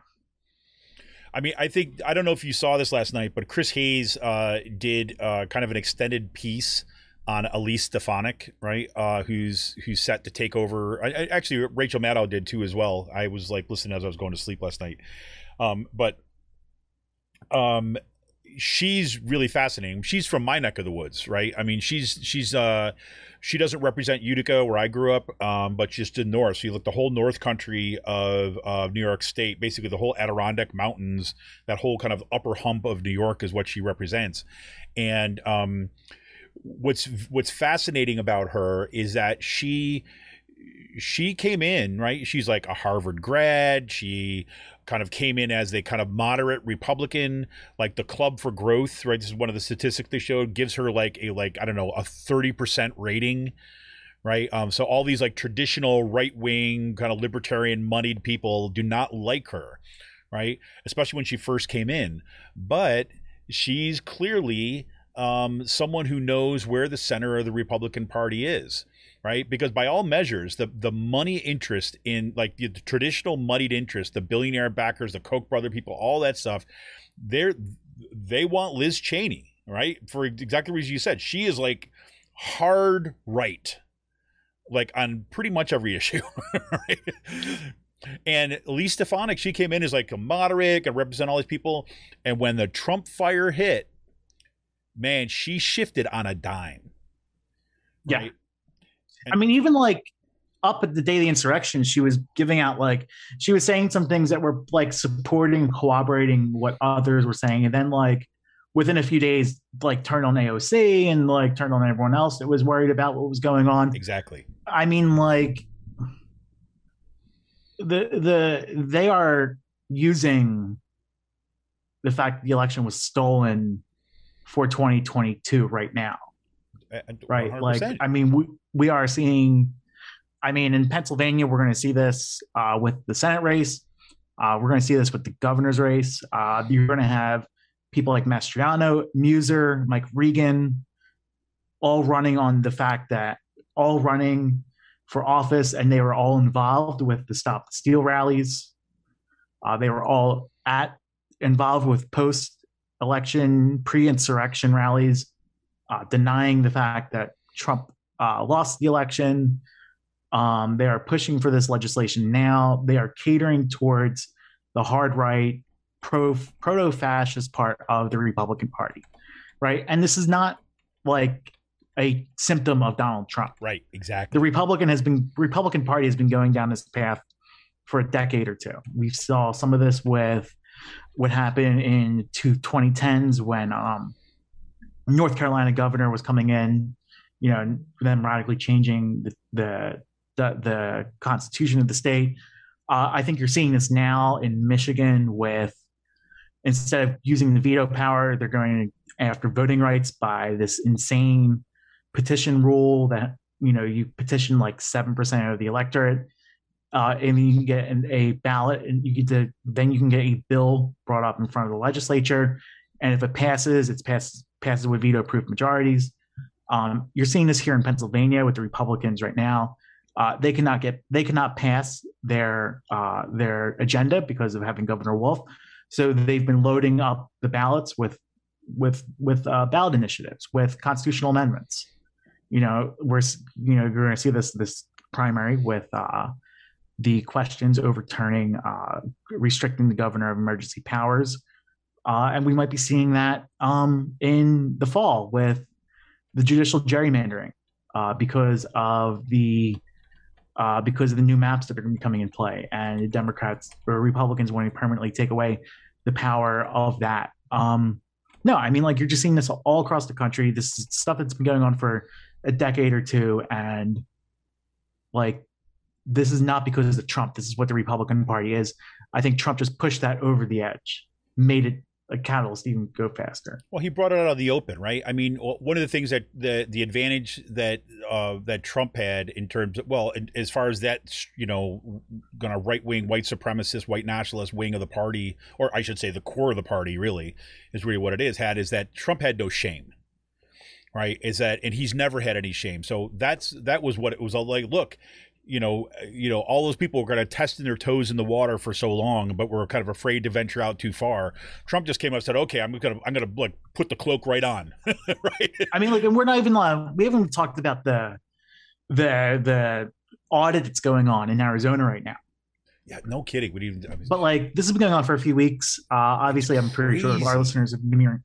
I mean, I don't know if you saw this last night, but Chris Hayes did kind of an extended piece on Elise Stefanik, right? Who's set to take over. Actually, Rachel Maddow did too as well. I was like listening as I was going to sleep last night. But she's really fascinating. She's from my neck of the woods, right? I mean, she doesn't represent Utica where I grew up, but just to the north. So you look the whole north country of New York State, basically the whole Adirondack Mountains, that whole kind of upper hump of New York is what she represents. And what's fascinating about her is that she came in, right? She's like a Harvard grad. She kind of came in as a kind of moderate Republican, like the Club for Growth, right? This is one of the statistics they showed, gives her like a 30% rating, right? So all these like traditional right-wing kind of libertarian moneyed people do not like her, right? Especially when she first came in. But she's clearly someone who knows where the center of the Republican Party is, right? Because by all measures, the money interest in like the traditional moneyed interest, the billionaire backers, the Koch brother people, all that stuff, they want Liz Cheney, right? For exactly the reason you said. She is like hard right, like on pretty much every issue, right? And Lee Stefanik, she came in as like a moderate and represent all these people. And when the Trump fire hit, man, she shifted on a dime. Right? Yeah. I mean, even like up at the day of the insurrection, she was giving out she was saying some things that were like supporting, corroborating what others were saying. And then like within a few days, like turned on AOC and like turned on everyone else that was worried about what was going on. Exactly. I mean, like they are using the fact the election was stolen for 2022 right now. Right. 100%. Like, I mean, we are seeing, I mean, in Pennsylvania, we're going to see this with the Senate race. We're going to see this with the governor's race. You're going to have people like Mastriano, Muser, Mike Regan, all running for office, and they were all involved with the Stop the Steal rallies. They were all involved with post-election, pre-insurrection rallies. Denying the fact that Trump lost the election. They are pushing for this legislation now. They are catering towards the hard right proto-fascist part of the Republican Party, right? And this is not like a symptom of Donald Trump. Right, exactly. The Republican Party has been going down this path for a decade or two. We saw some of this with what happened in 2010s when North Carolina governor was coming in, them radically changing the constitution of the state. I think you're seeing this now in Michigan with, instead of using the veto power, they're going after voting rights by this insane petition rule that, you petition like 7% of the electorate, and you can get a ballot, and then you can get a bill brought up in front of the legislature. And if it passes, passes with veto-proof majorities. You're seeing this here in Pennsylvania with the Republicans right now. They cannot pass their agenda because of having Governor Wolf. So they've been loading up the ballots with ballot initiatives, with constitutional amendments. You're going to see this primary with the questions overturning, restricting the governor of emergency powers, and we might be seeing that in the fall with the judicial gerrymandering because of the new maps that are going to be coming in play, and the Democrats or Republicans wanting to permanently take away the power of that. No, I mean, like, you're just seeing this all across the country. This is stuff that's been going on for a decade or two, and like, this is not because of Trump. This is what the Republican Party is. I think Trump just pushed that over the edge, made it a catalyst to even go faster. Well, he brought it out of the open, right? I mean, one of the things that the advantage that Trump had in terms of, well, as far as that, gonna right-wing, white supremacist, white nationalist wing of the party, or I should say the core of the party really is really what it is that Trump had no shame, right? And he's never had any shame. So that was what it was all like. Look, all those people were going to testing their toes in the water for so long, but were kind of afraid to venture out too far. Trump just came out and said, "Okay, I'm gonna like put the cloak right on." Right? I mean, like, and we're not even we haven't talked about the audit that's going on in Arizona right now. Yeah, no kidding. But like, this has been going on for a few weeks. Obviously, I'm pretty sure our listeners have been hearing.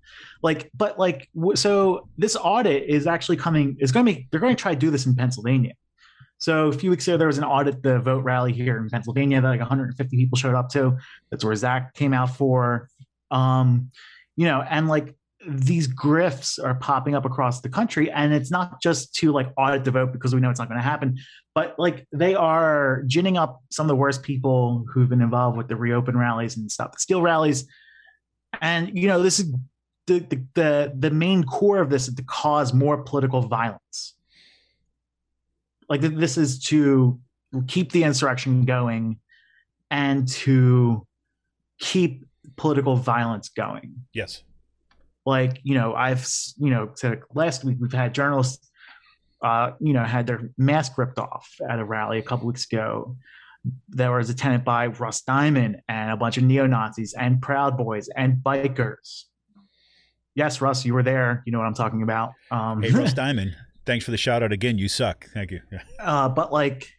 So this audit is actually coming. They're going to try to do this in Pennsylvania. So a few weeks ago, there was an audit, the vote rally here in Pennsylvania that like 150 people showed up to. That's where Zach came out for, and like, these grifts are popping up across the country, and it's not just to like audit the vote because we know it's not going to happen, but like, they are ginning up some of the worst people who've been involved with the Reopen rallies and Stop the Steal rallies. And, this is the main core of this is to cause more political violence. Like, this is to keep the insurrection going and to keep political violence going. Yes. Like, I've, said last week, we've had journalists, had their mask ripped off at a rally a couple weeks ago that was attended by Russ Diamond and a bunch of neo-Nazis and Proud Boys and bikers. Yes, Russ, you were there. You know what I'm talking about. Hey, Russ Diamond. Thanks for the shout out again. You suck. Thank you. Yeah. But like,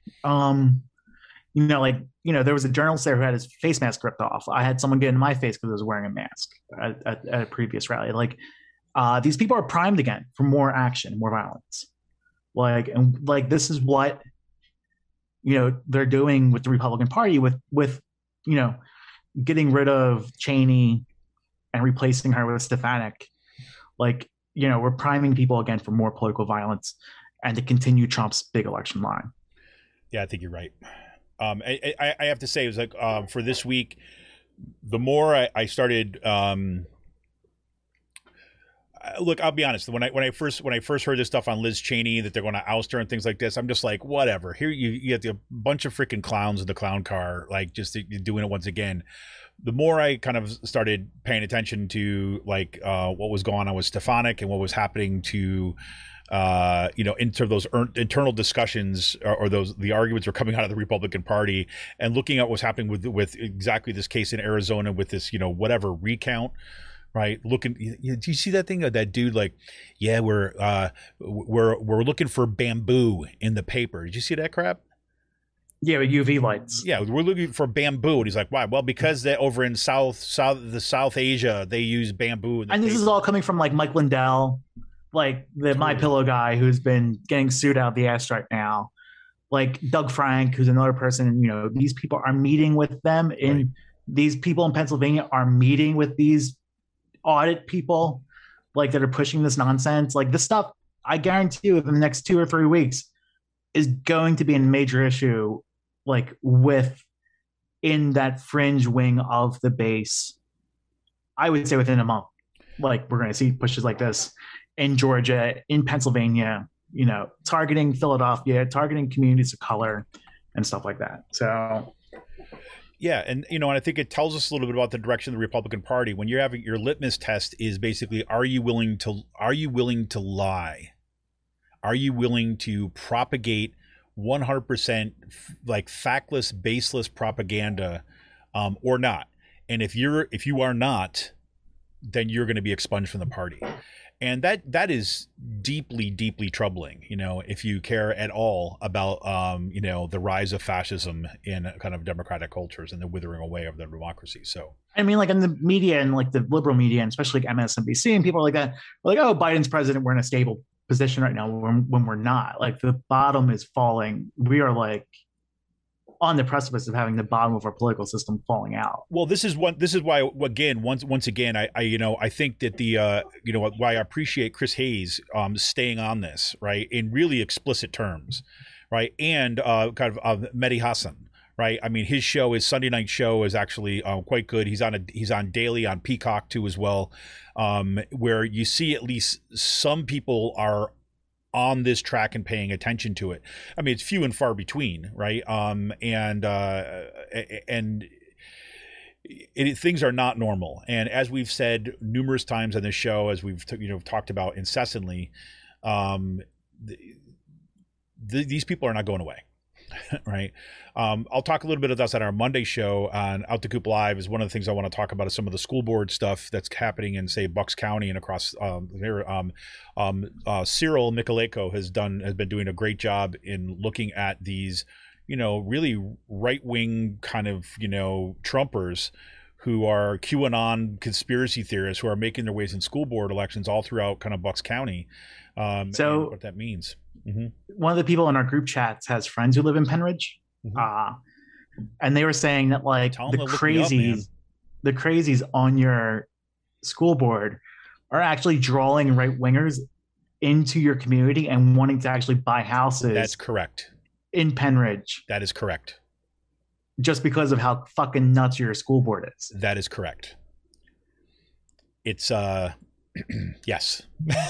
there was a journalist there who had his face mask ripped off. I had someone get in my face because I was wearing a mask at a previous rally. Like, these people are primed again for more action, more violence. Like, and like, this is what, they're doing with the Republican Party with getting rid of Cheney and replacing her with Stefanik. Like, we're priming people again for more political violence and to continue Trump's big election line. Yeah, I think you're right. I have to say, it was like, for this week, the more I started, look, I'll be honest. When I first heard this stuff on Liz Cheney, that they're going to oust her and things like this, I'm just like, whatever. Here you have a bunch of freaking clowns in the clown car, like, just doing it once again. The more I kind of started paying attention to like what was going on with Stefanik and what was happening to into those internal discussions or the arguments were coming out of the Republican Party, and looking at what's happening with exactly this case in Arizona with this whatever recount. Right, looking. Do you see that thing? That dude, like, yeah, we're looking for bamboo in the paper. Did you see that crap? Yeah, with UV lights. Yeah, we're looking for bamboo. And he's like, why? Well, because they over in South Asia, they use bamboo. And this is all coming from like Mike Lindell, like the My Pillow guy who's been getting sued out the ass right now. Like Doug Frank, who's another person, you know, these people are meeting with them these people in Pennsylvania are meeting with these audit people like that are pushing this nonsense. Like this stuff, I guarantee you within the next 2 or 3 weeks is going to be a major issue, like in that fringe wing of the base. I would say within a month, like we're going to see pushes like this in Georgia, in Pennsylvania, you know, targeting Philadelphia, targeting communities of color and stuff like that. So yeah, and you know, and I think it tells us a little bit about the direction of the Republican Party. When you're having your litmus test is basically, are you willing to lie? Are you willing to propagate 100% like factless, baseless propaganda, or not? And if you are not, then you're going to be expunged from the party. And that is deeply, deeply troubling, you know, if you care at all about, you know, the rise of fascism in kind of democratic cultures and the withering away of their democracy. So, I mean, like in the media and like the liberal media, and especially like MSNBC and people like that, are like, oh, Biden's president, we're in a stable position right now when we're not. Like the bottom is falling. We are like on the precipice of having the bottom of our political system falling out. Well, this is why again, once again, I you know, I think that the you know, why I appreciate Chris Hayes staying on this, right, in really explicit terms, right, and kind of Mehdi Hassan, right. I mean, his Sunday night show is actually quite good. He's on daily on Peacock too as well, where you see at least some people are on this track and paying attention to it. I mean, it's few and far between, right? Things are not normal. And as we've said numerous times on this show, as we've talked about incessantly, these people are not going away. Right. I'll talk a little bit of this on our Monday show on Out the Coop Live. Is one of the things I want to talk about is some of the school board stuff that's happening in, say, Bucks County and across there. Cyril Michaleko has been doing a great job in looking at these, you know, really right wing kind of, you know, Trumpers who are QAnon conspiracy theorists who are making their ways in school board elections all throughout kind of Bucks County. So what that means. Mm-hmm. One of the people in our group chats has friends who live in Penridge, and they were saying that like the crazies on your school board are actually drawing right wingers into your community and wanting to actually buy houses. That's correct. In Penridge. That is correct. Just because of how fucking nuts your school board is. That is correct. It's yes.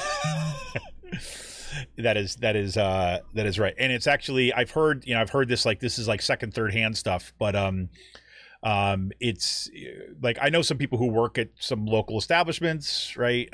That is right. And it's actually, I've heard this, like, this is like second, third hand stuff, but it's like, I know some people who work at some local establishments, right?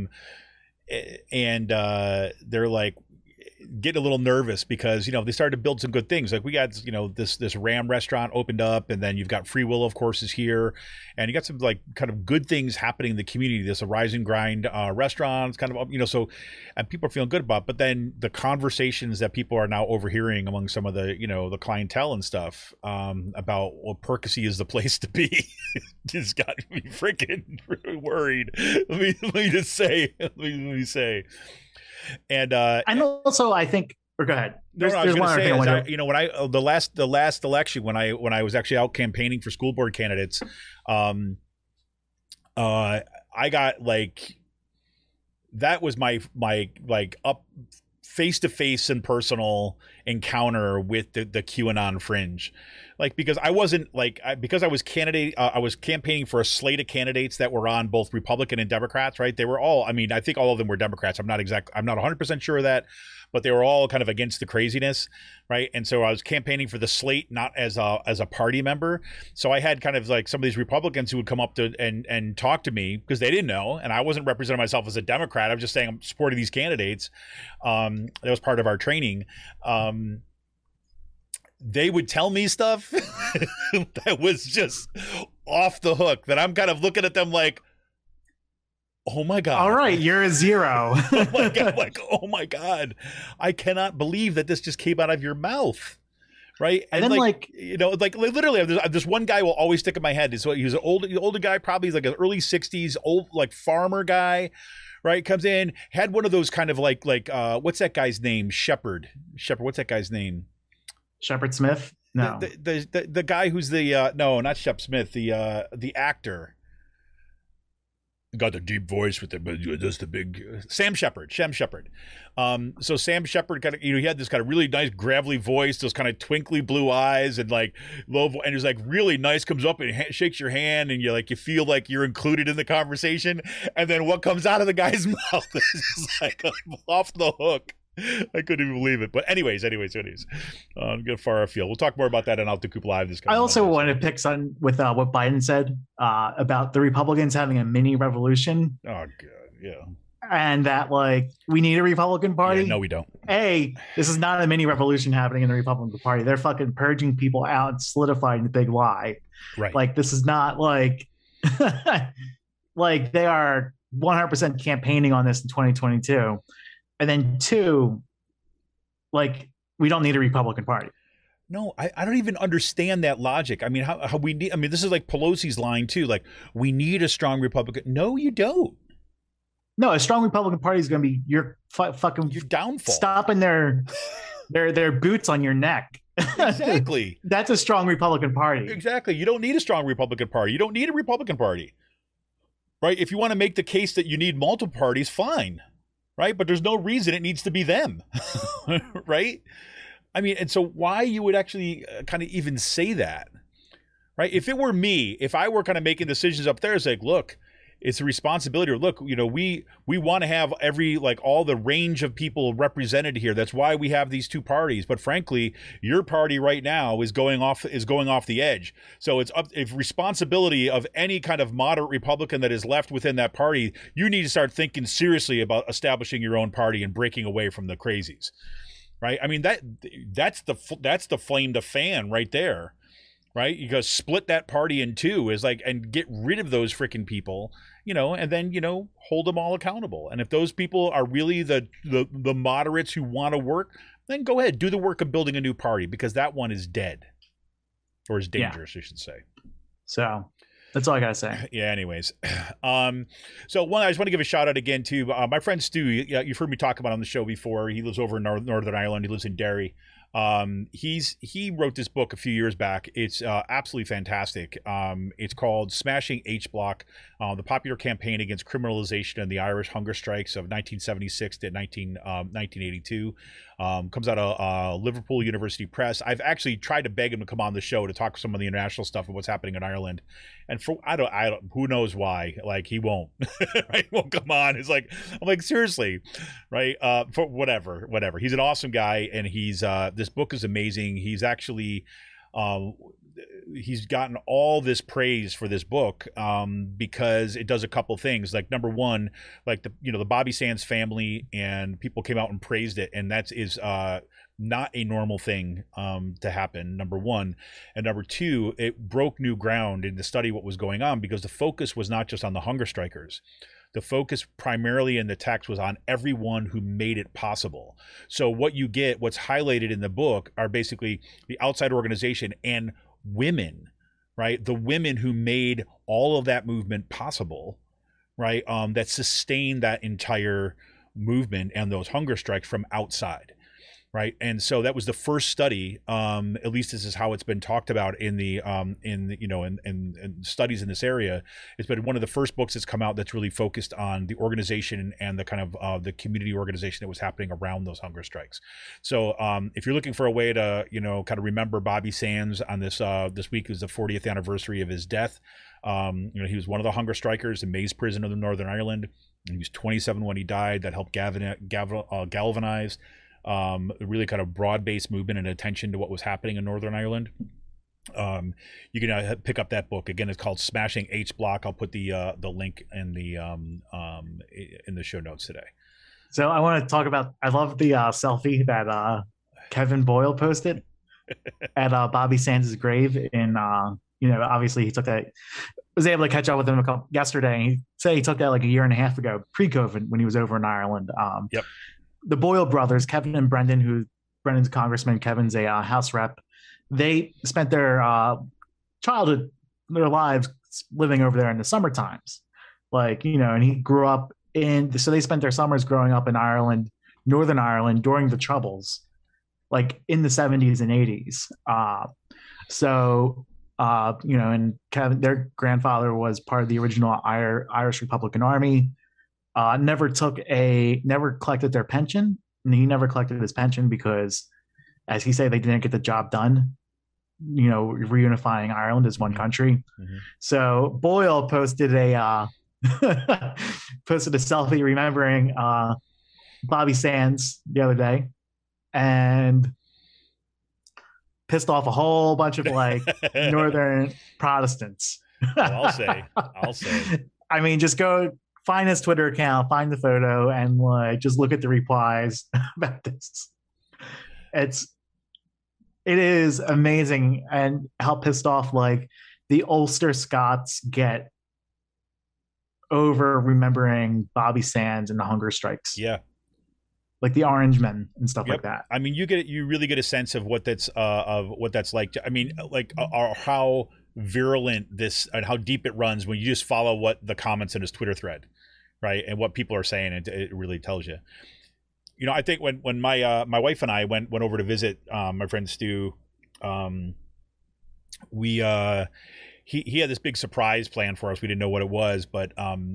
And they're like getting a little nervous because, you know, they started to build some good things. Like we got, you know, this Ram restaurant opened up, and then you've got Free Will, of course, is here, and you got some like kind of good things happening in the community. There's a Rise and Grind restaurants kind of, you know, so, and people are feeling good about it. But then the conversations that people are now overhearing among some of the, you know, the clientele and stuff about, well, Percy is the place to be just got me freaking worried. Let me just say, let me say. And also I think, or go ahead. There's one other thing. You know, when the last election, when I was actually out campaigning for school board candidates, I got like, that was my like up face-to-face and personal encounter with the QAnon fringe. Like, because I wasn't like, because I was campaigning for a slate of candidates that were on both Republican and Democrats, right? They were all, I mean, I think all of them were Democrats. I'm not 100% sure of that, but they were all kind of against the craziness, right? And so I was campaigning for the slate, not as a party member. So I had kind of like some of these Republicans who would come up to and talk to me because they didn't know, and I wasn't representing myself as a Democrat. I was just saying I'm supporting these candidates. That was part of our training. They would tell me stuff that was just off the hook, that I'm kind of looking at them like, oh my God. All right, you're a zero. Oh my God, like, oh my God. I cannot believe that this just came out of your mouth. right? And then, like, you know, like literally, this one guy will always stick in my head. He was an older guy, probably he's like an early 60s, old like farmer guy, right? Comes in, had one of those kind of like what's that guy's name? Shepherd. What's that guy's name? Shepard Smith. No, the guy who's the no, not Shep Smith, the actor. Got the deep voice with just the big Sam Shepard. So Sam Shepard kind of, you know, he had this kind of really nice gravelly voice, those kind of twinkly blue eyes, and like low, and he's like really nice. Comes up and shakes your hand, and you feel like you're included in the conversation. And then what comes out of the guy's mouth is just like off the hook. I couldn't even believe it. But anyways, go far afield. We'll talk more about that on Out the Coop Live. I also want to pick on with what Biden said about the Republicans having a mini revolution. Oh, God, yeah. And that, like, we need a Republican Party. Yeah, no, we don't. This is not a mini revolution happening in the Republican Party. They're fucking purging people out and solidifying the big lie. Right. Like, this is not like, like they are 100% campaigning on this in 2022. And then 2, like, we don't need a Republican Party. No, I don't even understand that logic. I mean, how we need, I mean, this is like Pelosi's line too. Like, we need a strong Republican. No, you don't. No, a strong Republican Party is going to be your fucking your downfall. Stopping their boots on your neck. Exactly. That's a strong Republican Party. Exactly. You don't need a strong Republican Party. You don't need a Republican Party. Right? If you want to make the case that you need multiple parties, fine. Right? But there's no reason it needs to be them. Right? I mean, and so why you would actually kind of even say that? Right? If it were me, if I were kind of making decisions up there, it's like, look, it's a responsibility. Or look, you know, we want to have all the range of people represented here. That's why we have these two parties. But frankly, your party right now is going off the edge. So it's if responsibility of any kind of moderate Republican that is left within that party, you need to start thinking seriously about establishing your own party and breaking away from the crazies. Right? I mean, that's the flame to fan right there. Right? You go split that party in two and get rid of those freaking people, you know, and then, you know, hold them all accountable. And if those people are really the moderates who want to work, then go ahead, do the work of building a new party, because that one is dead, or is dangerous, I should say. So that's all I gotta say. Yeah. Anyways, so one, I just want to give a shout out again to my friend Stu. You've heard me talk about on the show before. He lives over in Northern Ireland. He lives in Derry. He wrote this book a few years back. It's absolutely fantastic. It's called Smashing H Block, the popular campaign against criminalization and the Irish hunger strikes of 1976 to 1982. Comes out of Liverpool University Press. I've actually tried to beg him to come on the show to talk some of the international stuff and what's happening in Ireland. And I don't, who knows why? Like, he won't, right? He won't come on. It's like, I'm like, seriously, right? For whatever. He's an awesome guy, and he's this book is amazing. He's actually he's gotten all this praise for this book because it does a couple things. Like, number one, like the Bobby Sands family and people came out and praised it, and that is not a normal thing to happen, number one. And number two, it broke new ground in the study what was going on, because the focus was not just on the hunger strikers. The focus primarily in the text was on everyone who made it possible. So what you get, what's highlighted in the book, are basically the outside organization and women, right? The women who made all of that movement possible, right? That sustained that entire movement and those hunger strikes from outside. Right. And so that was the first study, at least this is how it's been talked about in studies in this area. It's been one of the first books that's come out that's really focused on the organization and the kind of the community organization that was happening around those hunger strikes. So if you're looking for a way to, you know, kind of remember Bobby Sands on this week is the 40th anniversary of his death. You know, he was one of the hunger strikers in Maze Prison of Northern Ireland. He was 27 when he died. That helped galvanize a really kind of broad-based movement and attention to what was happening in Northern Ireland. You can pick up that book. Again, it's called Smashing H Block. I'll put the link in the show notes today. So I want to talk about, I love the selfie that Kevin Boyle posted at Bobby Sands' grave in, you know, obviously he took that, was able to catch up with him yesterday. He said he took that like a year and a half ago, pre-COVID, when he was over in Ireland. Yep. The Boyle brothers, Kevin and Brendan, who Brendan's congressman, Kevin's a House rep, they spent their childhood, their lives living over there in the summer times. Like, and he grew up so they spent their summers growing up in Ireland, Northern Ireland during the Troubles, like in the 70s and 80s. And Kevin, their grandfather was part of the original Irish Republican Army. Never collected their pension, and he never collected his pension because, as he said, they didn't get the job done. Reunifying Ireland as one country. Mm-hmm. So Boyle posted a selfie remembering Bobby Sands the other day, and pissed off a whole bunch of like Northern Protestants. Well, I'll say. I mean, just go find his Twitter account, find the photo, and like just look at the replies about this. It is amazing, and how pissed off like the Ulster Scots get over remembering Bobby Sands and the hunger strikes. Yeah. Like the Orange Men and stuff like that. I mean, you really get a sense of what that's like. I mean, like how virulent this and how deep it runs when you just follow what the comments in his Twitter thread, right, and what people are saying. It really tells you. I think when my wife and I went over to visit my friend Stu, he had this big surprise plan for us. We didn't know what it was, but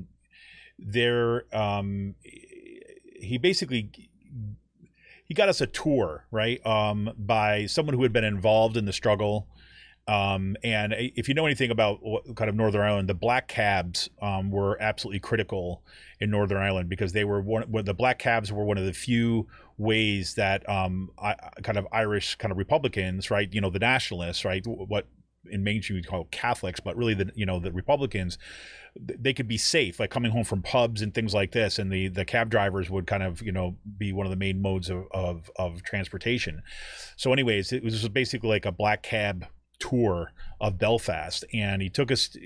he got us a tour, right, by someone who had been involved in the struggle. And if you know anything about kind of Northern Ireland, the Black Cabs were absolutely critical in Northern Ireland because the Black Cabs were one of the few ways that kind of Irish kind of Republicans, right, the nationalists, right, what in mainstream we call Catholics, but really the Republicans, they could be safe, like coming home from pubs and things like this, and the cab drivers would kind of be one of the main modes of transportation. So anyways, it was basically like a Black Cab tour of Belfast, and he took us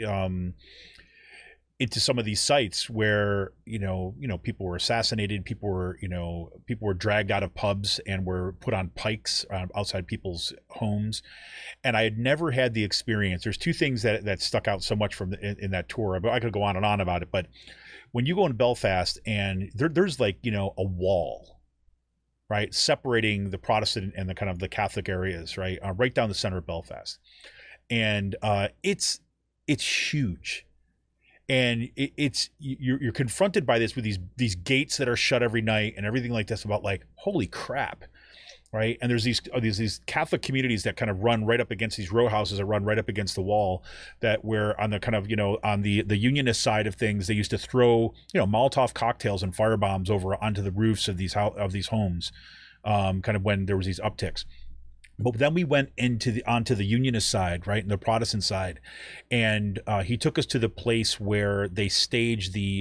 into some of these sites where people were assassinated, people were dragged out of pubs and were put on pikes outside people's homes. And I had never had the experience. There's two things that stuck out so much from in that tour, but I could go on and on about it. But when you go in Belfast and there's like a wall, right, separating the Protestant and the kind of the Catholic areas, right, right down the center of Belfast, and it's huge. And you're confronted by this with these gates that are shut every night and everything like this, about like, holy crap, right? And there's these Catholic communities that kind of run right up against these row houses that run right up against the wall, that where on the kind of on the unionist side of things, they used to throw Molotov cocktails and firebombs over onto the roofs of these homes, kind of when there was these upticks. But then we went onto the unionist side, right, and the Protestant side, and he took us to the place where they stage the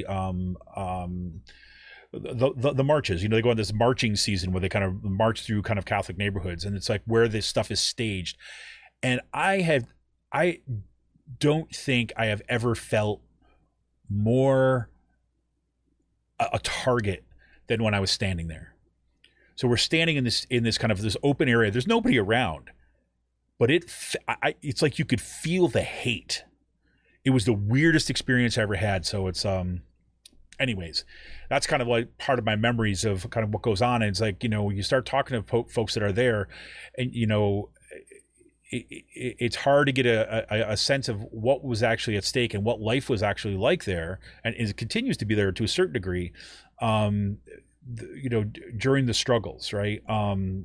marches. They go on this marching season where they kind of march through kind of Catholic neighborhoods, and it's like where this stuff is staged. And I don't think I have ever felt more a target than when I was standing there. So we're standing in this kind of this open area. There's nobody around, but it's like you could feel the hate. It was the weirdest experience I ever had. So it's anyways, that's kind of like part of my memories of kind of what goes on. And it's like you start talking to folks that are there, and it's hard to get a sense of what was actually at stake and what life was actually like there, and it continues to be there to a certain degree. During the struggles, right? And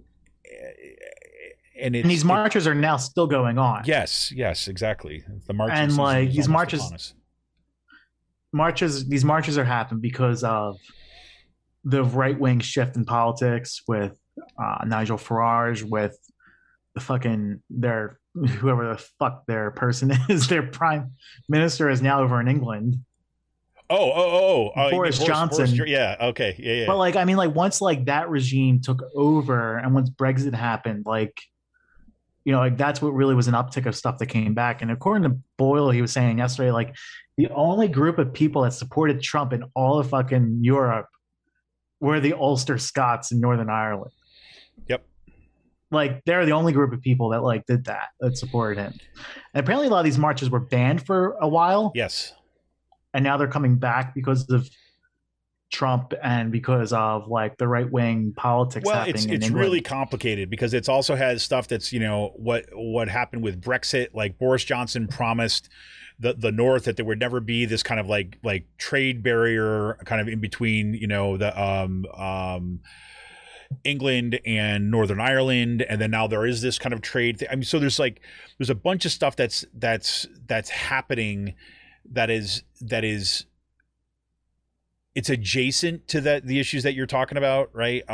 these marches are now still going on. Yes, exactly. The marches, and like these marches are happening because of the right wing shift in politics with Nigel Farage, with whoever the fuck their person is, their prime minister is now over in England. Boris Johnson. Yeah. Okay. Yeah. But like, I mean, like once like that regime took over, and once Brexit happened, like, like that's what really was an uptick of stuff that came back. And according to Boyle, he was saying yesterday, like the only group of people that supported Trump in all of fucking Europe were the Ulster Scots in Northern Ireland. Yep. like they're the only group of people that like did that supported him. And apparently, a lot of these marches were banned for a while. Yes. And now they're coming back because of Trump and because of like the right wing politics. Well, happening in it's England. really complicated because it's also has stuff that's, you know, what happened with Brexit. Like Boris Johnson promised the North that there would never be this kind of like trade barrier kind of in between, you know, the England and Northern Ireland, and then now there is this kind of trade thing. I mean, so there's a bunch of stuff that's happening that is it's adjacent to the issues that you're talking about, right?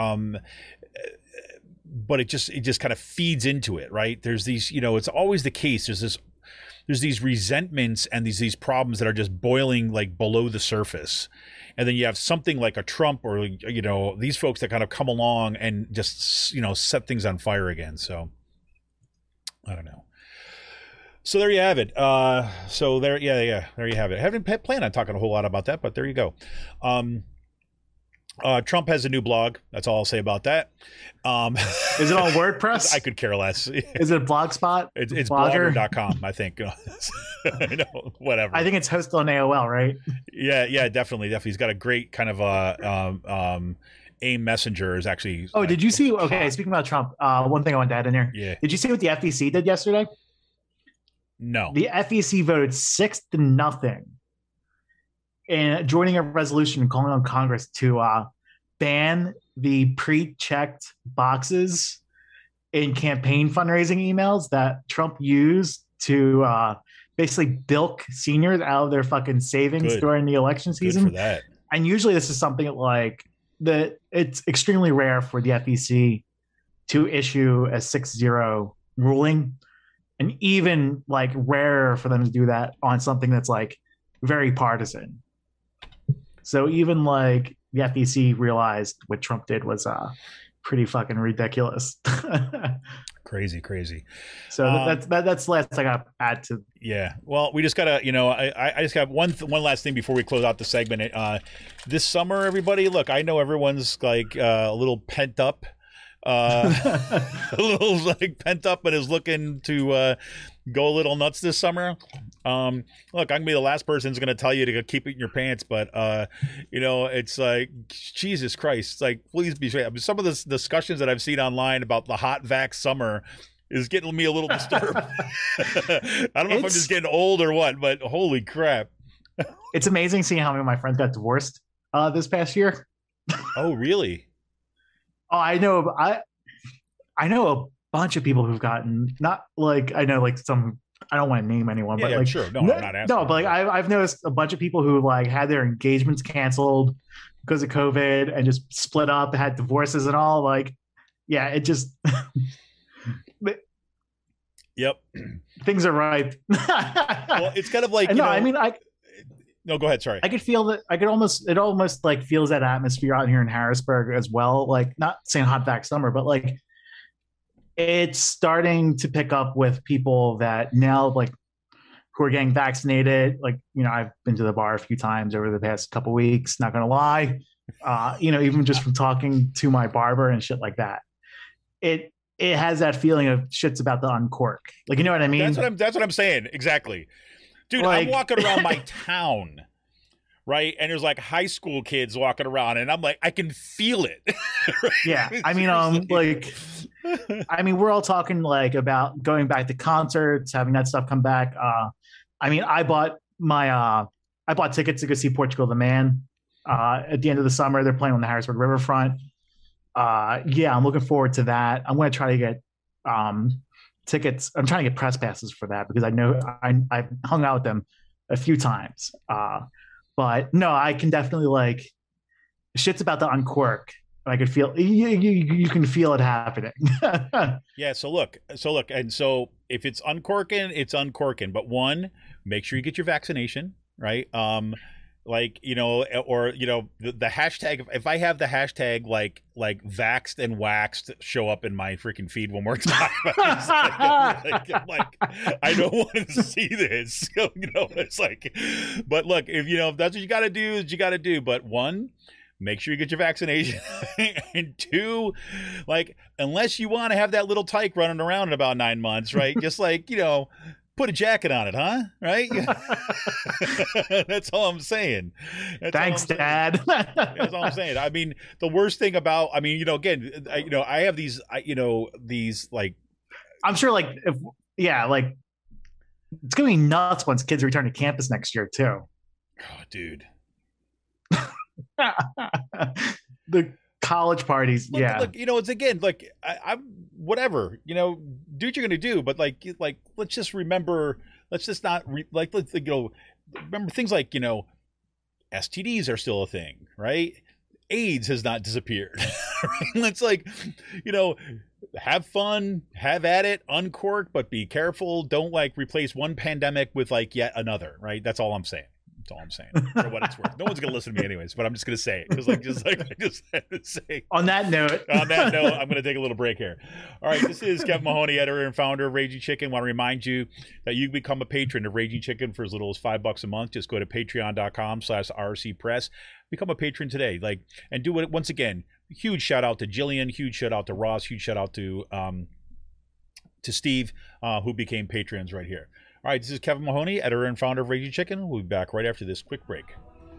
But it just kind of feeds into it, right? There's these, you know, it's always the case. There's these resentments and these problems that are just boiling like below the surface. And then you have something like a Trump or, you know, these folks that kind of come along and just, you know, set things on fire again. So I don't know. So there you have it. There you have it. I haven't planned on talking a whole lot about that, but there you go. Trump has a new blog. That's all I'll say about that. Is it on WordPress? I could care less. Is it a Blogspot? It's Blogger? blogger.com, I think. No, whatever. I think it's hosted on AOL, right? Yeah, definitely. He's got a great kind of AIM messenger is actually. Oh, did you see? Okay, speaking about Trump, one thing I want to add in here. Yeah. Did you see what the FEC did yesterday? No. The FEC voted 6-0 in joining a resolution calling on Congress to ban the pre-checked boxes in campaign fundraising emails that Trump used to basically bilk seniors out of their fucking savings during the election season. Good for that. And usually this is something like that. It's extremely rare for the FEC to issue a 6-0 ruling, and even like rarer for them to do that on something that's like very partisan. So even like the FEC realized what Trump did was pretty fucking ridiculous. Crazy. So that's the last thing I got to add to. Yeah. Well, we just gotta, you know, I just got one last thing before we close out the segment. This summer, everybody, look, I know everyone's like a little pent up, a little like pent up, and is looking to go a little nuts this summer. Look, I'm gonna be the last person who's gonna tell you to keep it in your pants, but you know, it's like Jesus Christ, it's like please be straight. I mean, some of the discussions that I've seen online about the hot vax summer is getting me a little disturbed. I don't know if I'm just getting old or what, but holy crap. It's amazing seeing how many of my friends got divorced this past year. Oh, really? Oh, I know a bunch of people who've gotten, not like, I know like some, I don't want to name anyone, but like, sure. No, I'm not asking. No, but like I've noticed a bunch of people who like had their engagements canceled because of COVID and just split up, had divorces and all. Like, yeah, it just, yep. Things are ripe. Well, it's kind of like, no, go ahead. Sorry. I could feel that. It almost like feels that atmosphere out here in Harrisburg as well. Like, not saying hot vax summer, but like it's starting to pick up with people that now like who are getting vaccinated. Like, you know, I've been to the bar a few times over the past couple weeks, not going to lie. You know, even just from talking to my barber and shit like that, it has that feeling of shit's about to uncork. Like, you know what I mean? That's what I'm saying. Exactly. Dude, like, I'm walking around my town, right? And there's like high school kids walking around, and I'm like, I can feel it. Right? Yeah. I mean, we're all talking like about going back to concerts, having that stuff come back. I mean, I bought tickets to go see Portugal the Man at the end of the summer. They're playing on the Harrisburg Riverfront. Yeah, I'm looking forward to that. I'm going to try to get tickets. I'm trying to get press passes for that because I know I've hung out with them a few times. But no, I can definitely like shit's about to uncork. I could feel you can feel it happening. Yeah. So look, and so if it's uncorking, it's uncorking. But one, make sure you get your vaccination, right? Like, you know, or, you know, the hashtag, if I have the hashtag like vaxxed and waxed show up in my freaking feed one more time, I'm like, I don't want to see this. So, you know, it's like, but look, if, you know, if that's what you got to do, is you got to do. But one, make sure you get your vaccination. And 2, like, unless you want to have that little tyke running around in about 9 months, right? Just like, put a jacket on it, huh? Right? That's all I'm saying. Thanks, Dad. That's all I'm saying. I mean, the worst thing about, again, I have these, these like, I'm sure, like, like, it's going to be nuts once kids return to campus next year, too. Oh, dude. The college parties. Look, yeah. Look, it's again, like, I'm whatever, do what you're going to do. But like, let's just remember, let's just not remember things like, STDs are still a thing, right? AIDS has not disappeared. Right? Let's have fun, have at it, uncork, but be careful. Don't replace one pandemic with yet another, right? That's all I'm saying. That's all I'm saying. For what it's worth. No one's gonna listen to me anyways, but I'm just gonna say it because I just had to say. On that note, I'm gonna take a little break here. All right, this is Kevin Mahoney, editor and founder of Raging Chicken. Want to remind you that you can become a patron of Raging Chicken for as little as $5 a month. Just go to patreon.com/rcpress. Become a patron today, and do it once again. Huge shout out to Jillian, huge shout out to Ross, huge shout out to Steve, who became patrons right here. All right, this is Kevin Mahoney, editor and founder of Raging Chicken. We'll be back right after this quick break.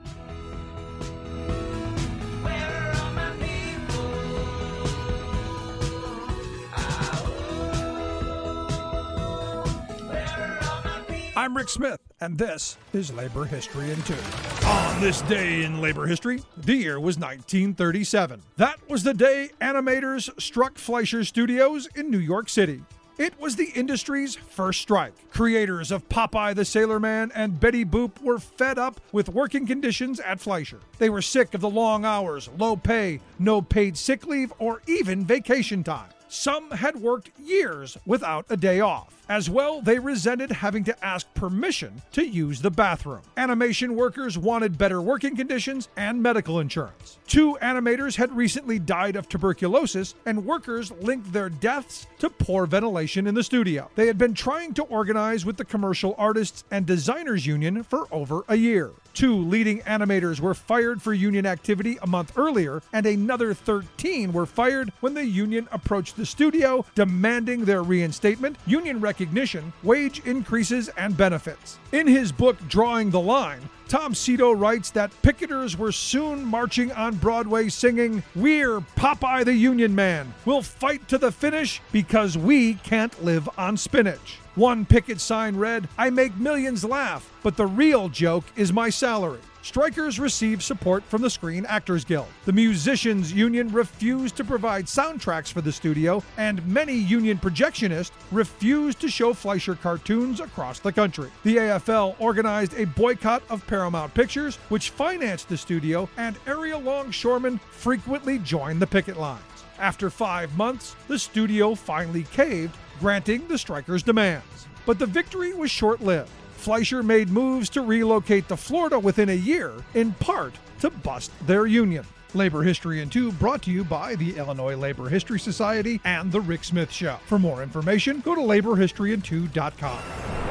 I'm Rick Smith, and this is Labor History in 2. On this day in labor history, the year was 1937. That was the day animators struck Fleischer Studios in New York City. It was the industry's first strike. Creators of Popeye the Sailor Man and Betty Boop were fed up with working conditions at Fleischer. They were sick of the long hours, low pay, no paid sick leave, or even vacation time. Some had worked years without a day off. As well, they resented having to ask permission to use the bathroom. Animation workers wanted better working conditions and medical insurance. 2 animators had recently died of tuberculosis, and workers linked their deaths to poor ventilation in the studio. They had been trying to organize with the Commercial Artists and Designers Union for over a year. 2 leading animators were fired for union activity a month earlier, and another 13 were fired when the union approached the studio demanding their reinstatement, union recognition, wage increases, and benefits. In his book, Drawing the Line, Tom Cito writes that picketers were soon marching on Broadway singing, "We're Popeye the Union Man. We'll fight to the finish because we can't live on spinach." One picket sign read, "I make millions laugh, but the real joke is my salary." Strikers received support from the Screen Actors Guild. The Musicians Union refused to provide soundtracks for the studio, and many union projectionists refused to show Fleischer cartoons across the country. The AFL organized a boycott of Paramount Pictures, which financed the studio, and Ariel Longshoreman frequently joined the picket lines. After 5 months, the studio finally caved, granting the strikers' demands. But the victory was short-lived. Fleischer made moves to relocate to Florida within a year, in part to bust their union. Labor History in 2 brought to you by the Illinois Labor History Society and The Rick Smith Show. For more information, go to laborhistoryin2.com.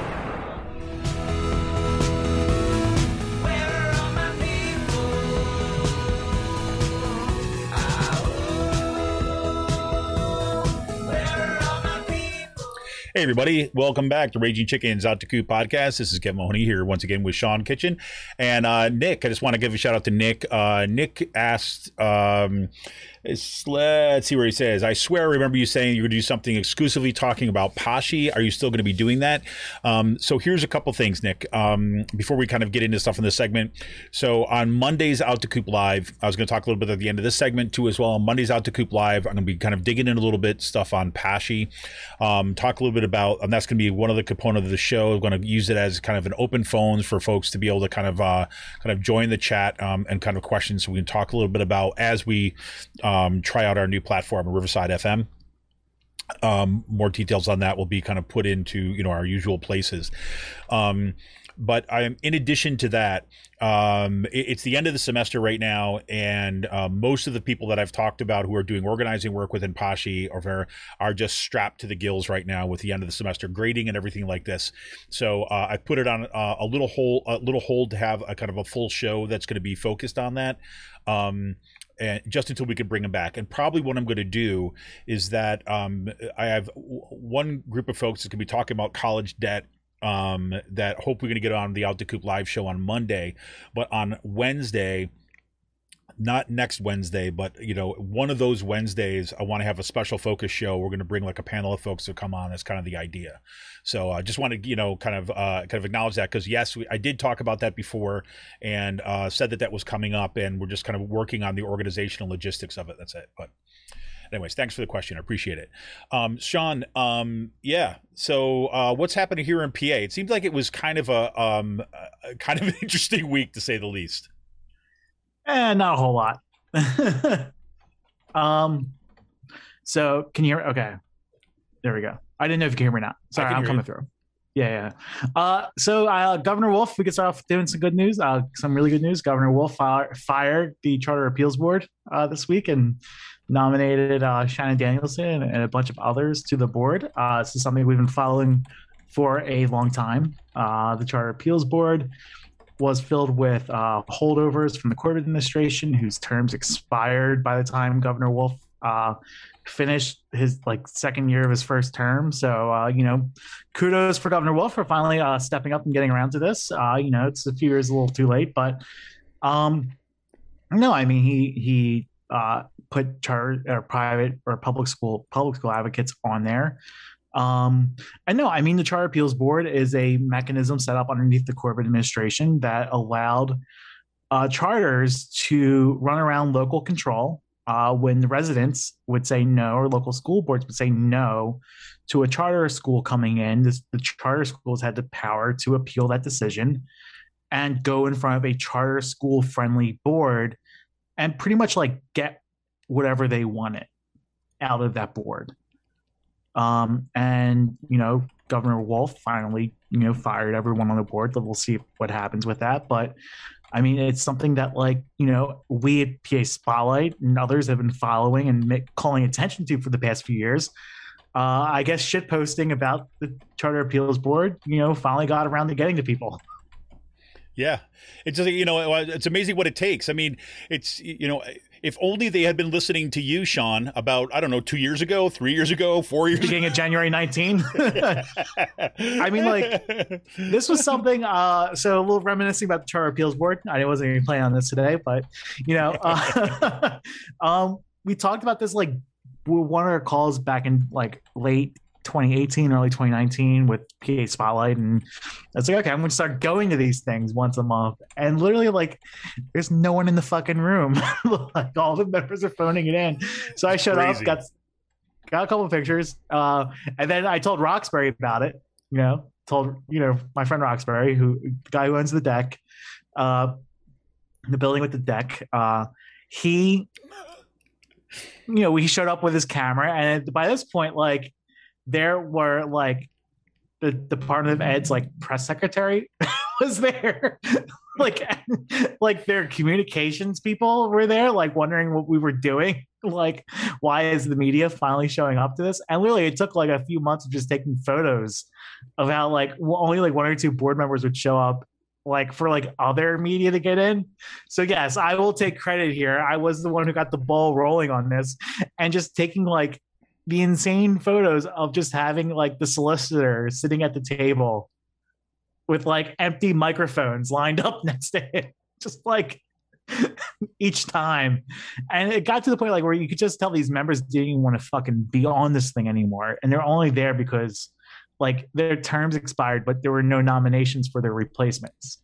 Hey, everybody. Welcome back to Raging Chicken's Out to Coop podcast. This is Kevin Mahoney here once again with Sean Kitchen. And Nick, I just want to give a shout out to Nick. Nick asked, let's see where he says, "I swear I remember you saying you're going to do something exclusively talking about Pashi. Are you still going to be doing that?" So here's a couple things, Nick, before we kind of get into stuff in this segment. So on Monday's Out to Coop Live, I was going to talk a little bit at the end of this segment too as well. On Monday's Out to Coop Live, I'm going to be kind of digging in a little bit stuff on Pashi, talk a little bit about, and that's going to be one of the components of the show. I'm going to use it as kind of an open phones for folks to be able to kind of join the chat and kind of questions. So we can talk a little bit about as we try out our new platform, Riverside FM. More details on that will be kind of put into our usual places. But I'm in addition to that, it's the end of the semester right now, and most of the people that I've talked about who are doing organizing work within Pashi are just strapped to the gills right now with the end of the semester grading and everything like this. So I put it on a little hold to have a kind of a full show that's going to be focused on that. And just until we can bring them back. And probably what I'm going to do is that I have one group of folks that's going to be talking about college debt that hope we're going to get on the Out the Coop live show on Monday. But on Wednesday, not next Wednesday, but one of those Wednesdays, I want to have a special focus show. We're going to bring like a panel of folks to come on. That's kind of the idea. So I just want to, kind of acknowledge that, because yes, I did talk about that before and said that was coming up, and we're just kind of working on the organizational logistics of it. That's it. But anyways, thanks for the question. I appreciate it. Sean, yeah. So what's happening here in PA? It seems like it was kind of an interesting week, to say the least. Not a whole lot. So can you hear? Okay, there we go. I didn't know if you can hear me now. Sorry, I'm coming through. Yeah. So Governor Wolf, we can start off doing some good news. Some really good news. Governor Wolf fired the Charter Appeals Board this week and nominated Shannon Danielson and a bunch of others to the board. This is something we've been following for a long time. The Charter Appeals Board was filled with holdovers from the Corbett administration whose terms expired by the time Governor Wolf finished his second year of his first term. So, kudos for Governor Wolf for finally stepping up and getting around to this. It's a few years a little too late, but no, I mean, he put charter or private or public school advocates on there. And no, I mean, the Charter Appeals Board is a mechanism set up underneath the Corbett administration that allowed charters to run around local control when the residents would say no, or local school boards would say no to a charter school coming in. The charter schools had the power to appeal that decision and go in front of a charter school friendly board and pretty much get whatever they wanted out of that board. And Governor Wolf finally, fired everyone on the board. We'll see what happens with that. But I mean, it's something that we at PA Spotlight and others have been following and calling attention to for the past few years. I guess shit posting about the Charter Appeals Board, finally got around to getting to people. Yeah, it's just, it's amazing what it takes. I mean, it's, if only they had been listening to you, Sean, about, I don't know, 2 years ago, 3 years ago, 4 years beginning of January 19. I mean, this was something, so a little reminiscing about the Charter Appeals Board. I wasn't even planning on this today, but, we talked about this, one of our calls back in late 2018, early 2019 with PA Spotlight, and it's okay, I'm going to start going to these things once a month, and literally there's no one in the fucking room. All the members are phoning it in. So I showed up, got a couple of pictures, and then I told Roxbury about it. Told my friend Roxbury, the guy who owns the deck, the building with the deck. He showed up with his camera, and by this point, there were the Department of Ed's press secretary was there, their communications people were there, wondering what we were doing. Why is the media finally showing up to this? And literally, it took a few months of just taking photos of how only one or two board members would show up, for other media to get in. So yes, I will take credit here. I was the one who got the ball rolling on this, and just taking the insane photos of just having the solicitor sitting at the table with empty microphones lined up next to him, just each time. And it got to the point where you could just tell these members didn't even want to fucking be on this thing anymore. And they're only there because their terms expired, but there were no nominations for their replacements.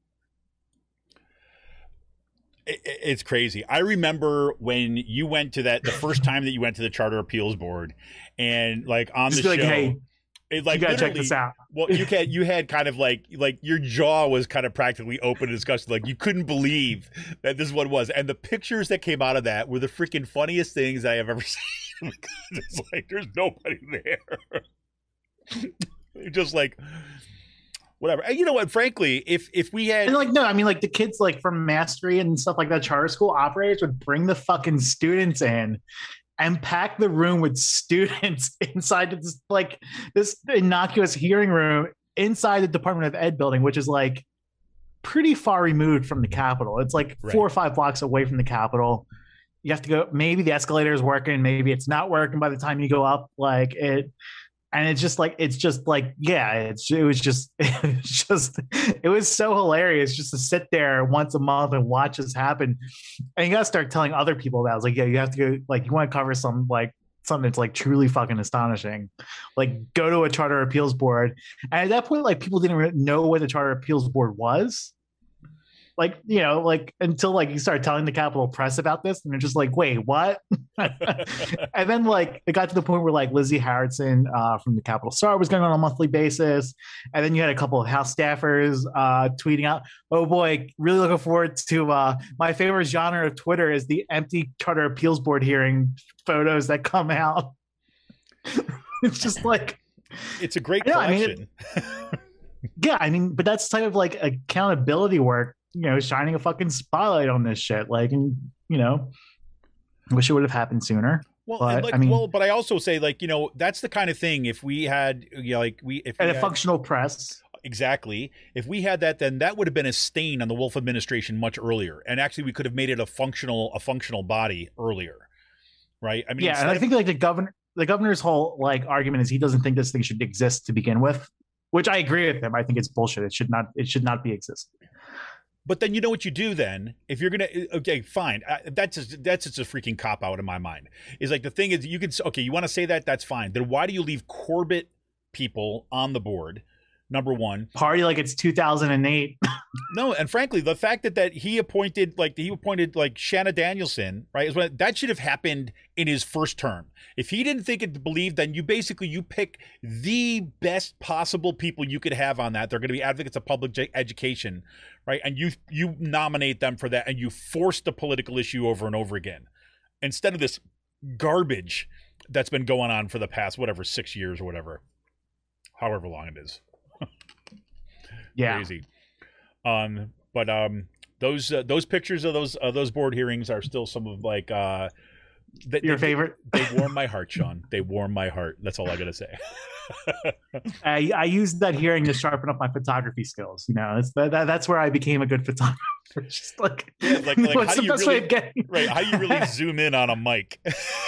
It's crazy. I remember when you went to the first time that you went to the Charter Appeals Board, and on the show, hey, you gotta check this out. Well, you had kind of your jaw was kind of practically open in discussion. You couldn't believe that this is what it was. And the pictures that came out of that were the freaking funniest things I have ever seen. It's there's nobody there. Just whatever. And you know what? Frankly, if we had And like, no, I mean, like the kids like from Mastery and stuff like that, charter school operators would bring the fucking students in and pack the room with students inside of this innocuous hearing room inside the Department of Ed building, which is like pretty far removed from the Capitol. It's like 4 or 5 blocks away from the Capitol. You have to go, maybe the escalator is working, maybe it's not working by the time you go up. Like it, and it was so hilarious just to sit there once a month and watch this happen. And you got to start telling other people that. I was like, yeah, you have to go, like, you want to cover something that's like truly fucking astonishing. Like, go to a charter appeals board. And at that point, like, people didn't really know what the charter appeals board was. Like, you know, like until like you start telling the Capitol Press about this, and they're just like, wait, what? And then like it got to the point where like Lizzie Harrison from the Capitol Star was going on a monthly basis. And then you had a couple of House staffers tweeting out, oh boy, really looking forward to my favorite genre of Twitter is the empty charter appeals board hearing photos that come out. It's just like, it's a great collection. I mean, but that's type of like accountability work, you know, shining a fucking spotlight on this shit. Like, and you know, wish it would have happened sooner. Well, but, like, I mean, but I also say, like, you know, that's the kind of thing. If we had, you know, like a functional press, exactly. If we had that, then that would have been a stain on the Wolf administration much earlier. And actually, we could have made it a functional body earlier, right? I mean, yeah. And I think like the governor's whole like argument is he doesn't think this thing should exist to begin with, which I agree with him. I think it's bullshit. It should not be existing. But then you know what you do then if you're gonna fine, that's just a freaking cop out in my mind. Is like the thing is you want to say that's fine. Then why do you leave Corbett people on the board? Number one, party like it's 2008. No, and frankly, the fact that he appointed Shanna Danielson, right, is when that should have happened in his first term. If he didn't think it to believe, then you pick the best possible people you could have on that. They're going to be advocates of public education, right? And you nominate them for that, and you force the political issue over and over again, instead of this garbage that's been going on for the past 6 years or whatever, however long it is. Yeah. Crazy. But those pictures of those board hearings are still some of like your favorite. They warm my heart, Sean. They warm my heart. That's all I gotta say. I used that hearing to sharpen up my photography skills. You know, that's where I became a good photographer. Just like, yeah, like what's how the best way of getting right? How do you really zoom in on a mic?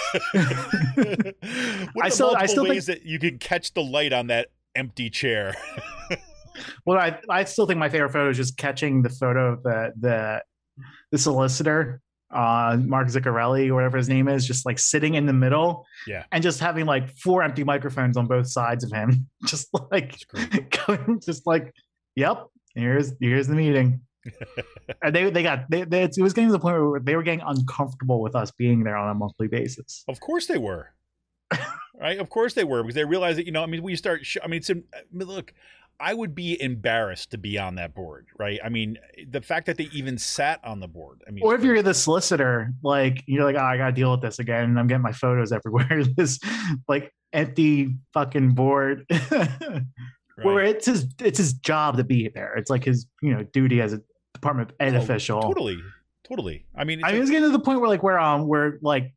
What are the multiple ways that you can catch the light on that empty chair? Well, I still think my favorite photo is just catching the photo of the solicitor, Mark Ziccarelli or whatever his name is, just like sitting in the middle, yeah, and just having like 4 empty microphones on both sides of him, just like going, just like, yep, here's the meeting. And it was getting to the point where they were getting uncomfortable with us being there on a monthly basis. Of course they were, right? Of course they were, because they realized that, you know, I mean, look, I would be embarrassed to be on that board, right? I mean, the fact that they even sat on the board. I mean, or if you're the solicitor, like you're like, oh, I gotta deal with this again, and I'm getting my photos everywhere. This like empty fucking board, right. Where it's his job to be there. It's like his, you know, duty as a Department of Ed official. Totally. I mean, it was getting to the point where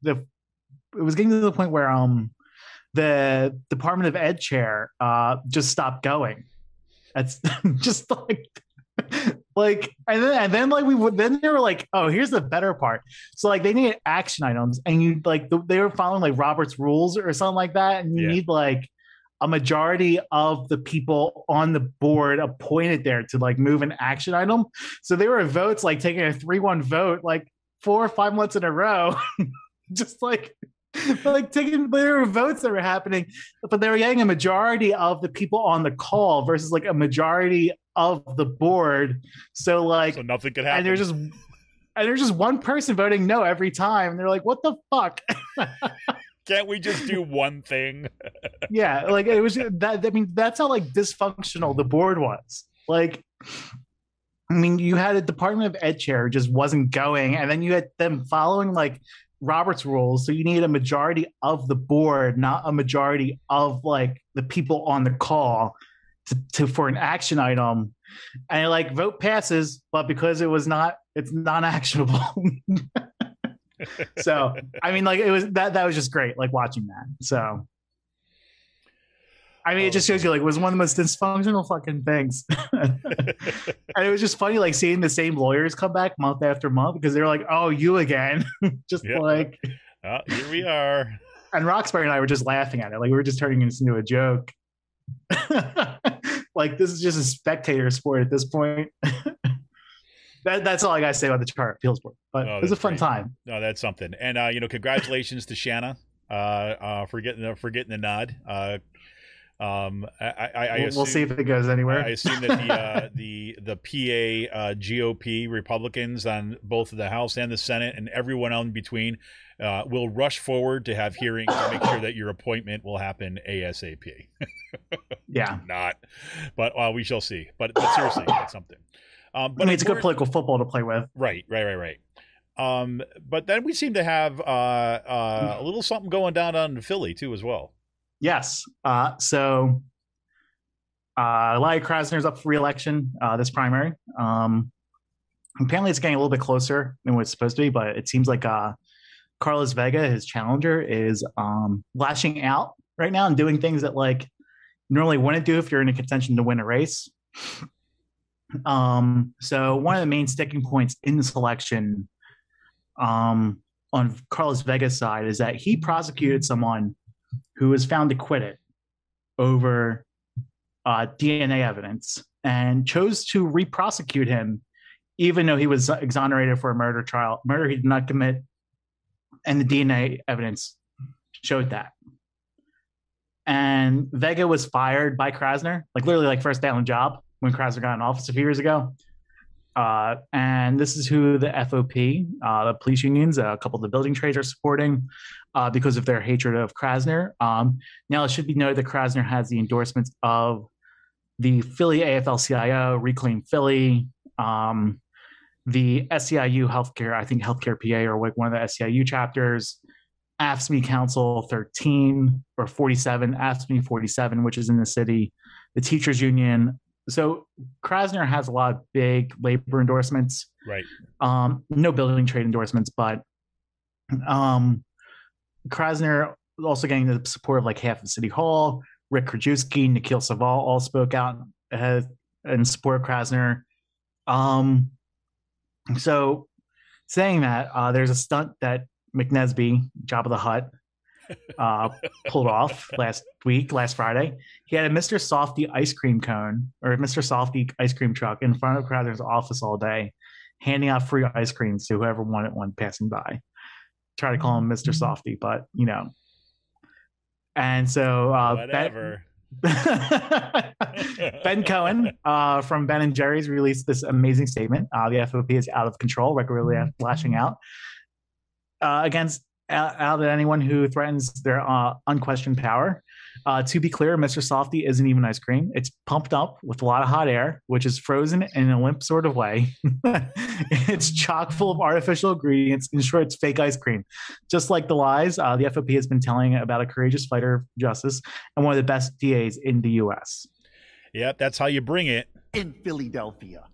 the Department of Ed chair just stopped going. That's just like, and then they were like, oh, here's the better part. So like they needed action items, and you like they were following like Robert's rules or something like that, and you need like a majority of the people on the board appointed there to like move an action item. So there were votes like taking a 3-1 vote like 4 or 5 months in a row, just like taking, there were votes that were happening, but they were getting a majority of the people on the call versus like a majority of the board. So nothing could happen. And there's just one person voting no every time. And they're like, what the fuck? Can't we just do one thing? Yeah, like it was that. I mean, that's how like dysfunctional the board was. Like, I mean, you had a Department of Ed chair just wasn't going, and then you had them following like Robert's rules. So you need a majority of the board, not a majority of like the people on the call. for an action item, and like vote passes, but because it's non-actionable. So I mean, like it was that was just great, like watching that. So I mean, it just shows you like it was one of the most dysfunctional fucking things. And it was just funny, like seeing the same lawyers come back month after month because they're like, "Oh, you again?" Just like, here we are. And Roxbury and I were just laughing at it, like we were just turning this into a joke. Like this is just a spectator sport at this point. That's all I gotta say about the Chart Appeals Board. But it was a fun time. No, that's something. And congratulations to Shanna for getting the nod. We'll see if it goes anywhere. I assume that the PA GOP Republicans on both the House and the Senate and everyone else in between will rush forward to have hearings to make sure that your appointment will happen ASAP. Yeah. Not. But we shall see. But seriously, it's something. But I mean, it's a good political football to play with. Right. But then we seem to have a little something going down in Philly, too, as well. Yes. So Elia Krasner's up for re-election this primary. Apparently it's getting a little bit closer than what it's supposed to be, but it seems like Carlos Vega, his challenger, is lashing out right now and doing things that like you normally wouldn't do if you're in a contention to win a race. So one of the main sticking points in this election on Carlos Vega's side is that he prosecuted someone who was found acquitted over DNA evidence and chose to re-prosecute him, even though he was exonerated for a murder he did not commit, and the DNA evidence showed that. And Vega was fired by Krasner, like literally like first day on the job when Krasner got in office a few years ago. And this is who the FOP, the police unions, a couple of the building trades are supporting because of their hatred of Krasner. Now, it should be noted that Krasner has the endorsements of the Philly AFL-CIO, Reclaim Philly, the SEIU Healthcare, I think Healthcare PA, or like one of the SEIU chapters, AFSCME Council 13 or 47, AFSCME 47, which is in the city, the Teachers Union. So Krasner has a lot of big labor endorsements. Right. No building trade endorsements, but Krasner also getting the support of like half of City Hall. Rick Krajewski, Nikhil Saval all spoke out in support of Krasner. So saying that, there's a stunt that McNesby, Jabba the Hutt, pulled off last Friday. He had a Mr. Softy ice cream cone or Mr. Softy ice cream truck in front of Krasner's office all day, handing out free ice creams to whoever wanted one passing by. Try to call him Mr. Softy, but you know. And so whatever. Ben Cohen from Ben and Jerry's released this amazing statement. The FOP is out of control, regularly lashing out against out at anyone who threatens their unquestioned power. To be clear, Mr. Softy isn't even ice cream. It's pumped up with a lot of hot air, which is frozen in a limp sort of way. It's chock full of artificial ingredients. In short, it's fake ice cream. Just like the lies the FOP has been telling about a courageous fighter of justice and one of the best DAs in the U.S. Yep, that's how you bring it. In Philadelphia.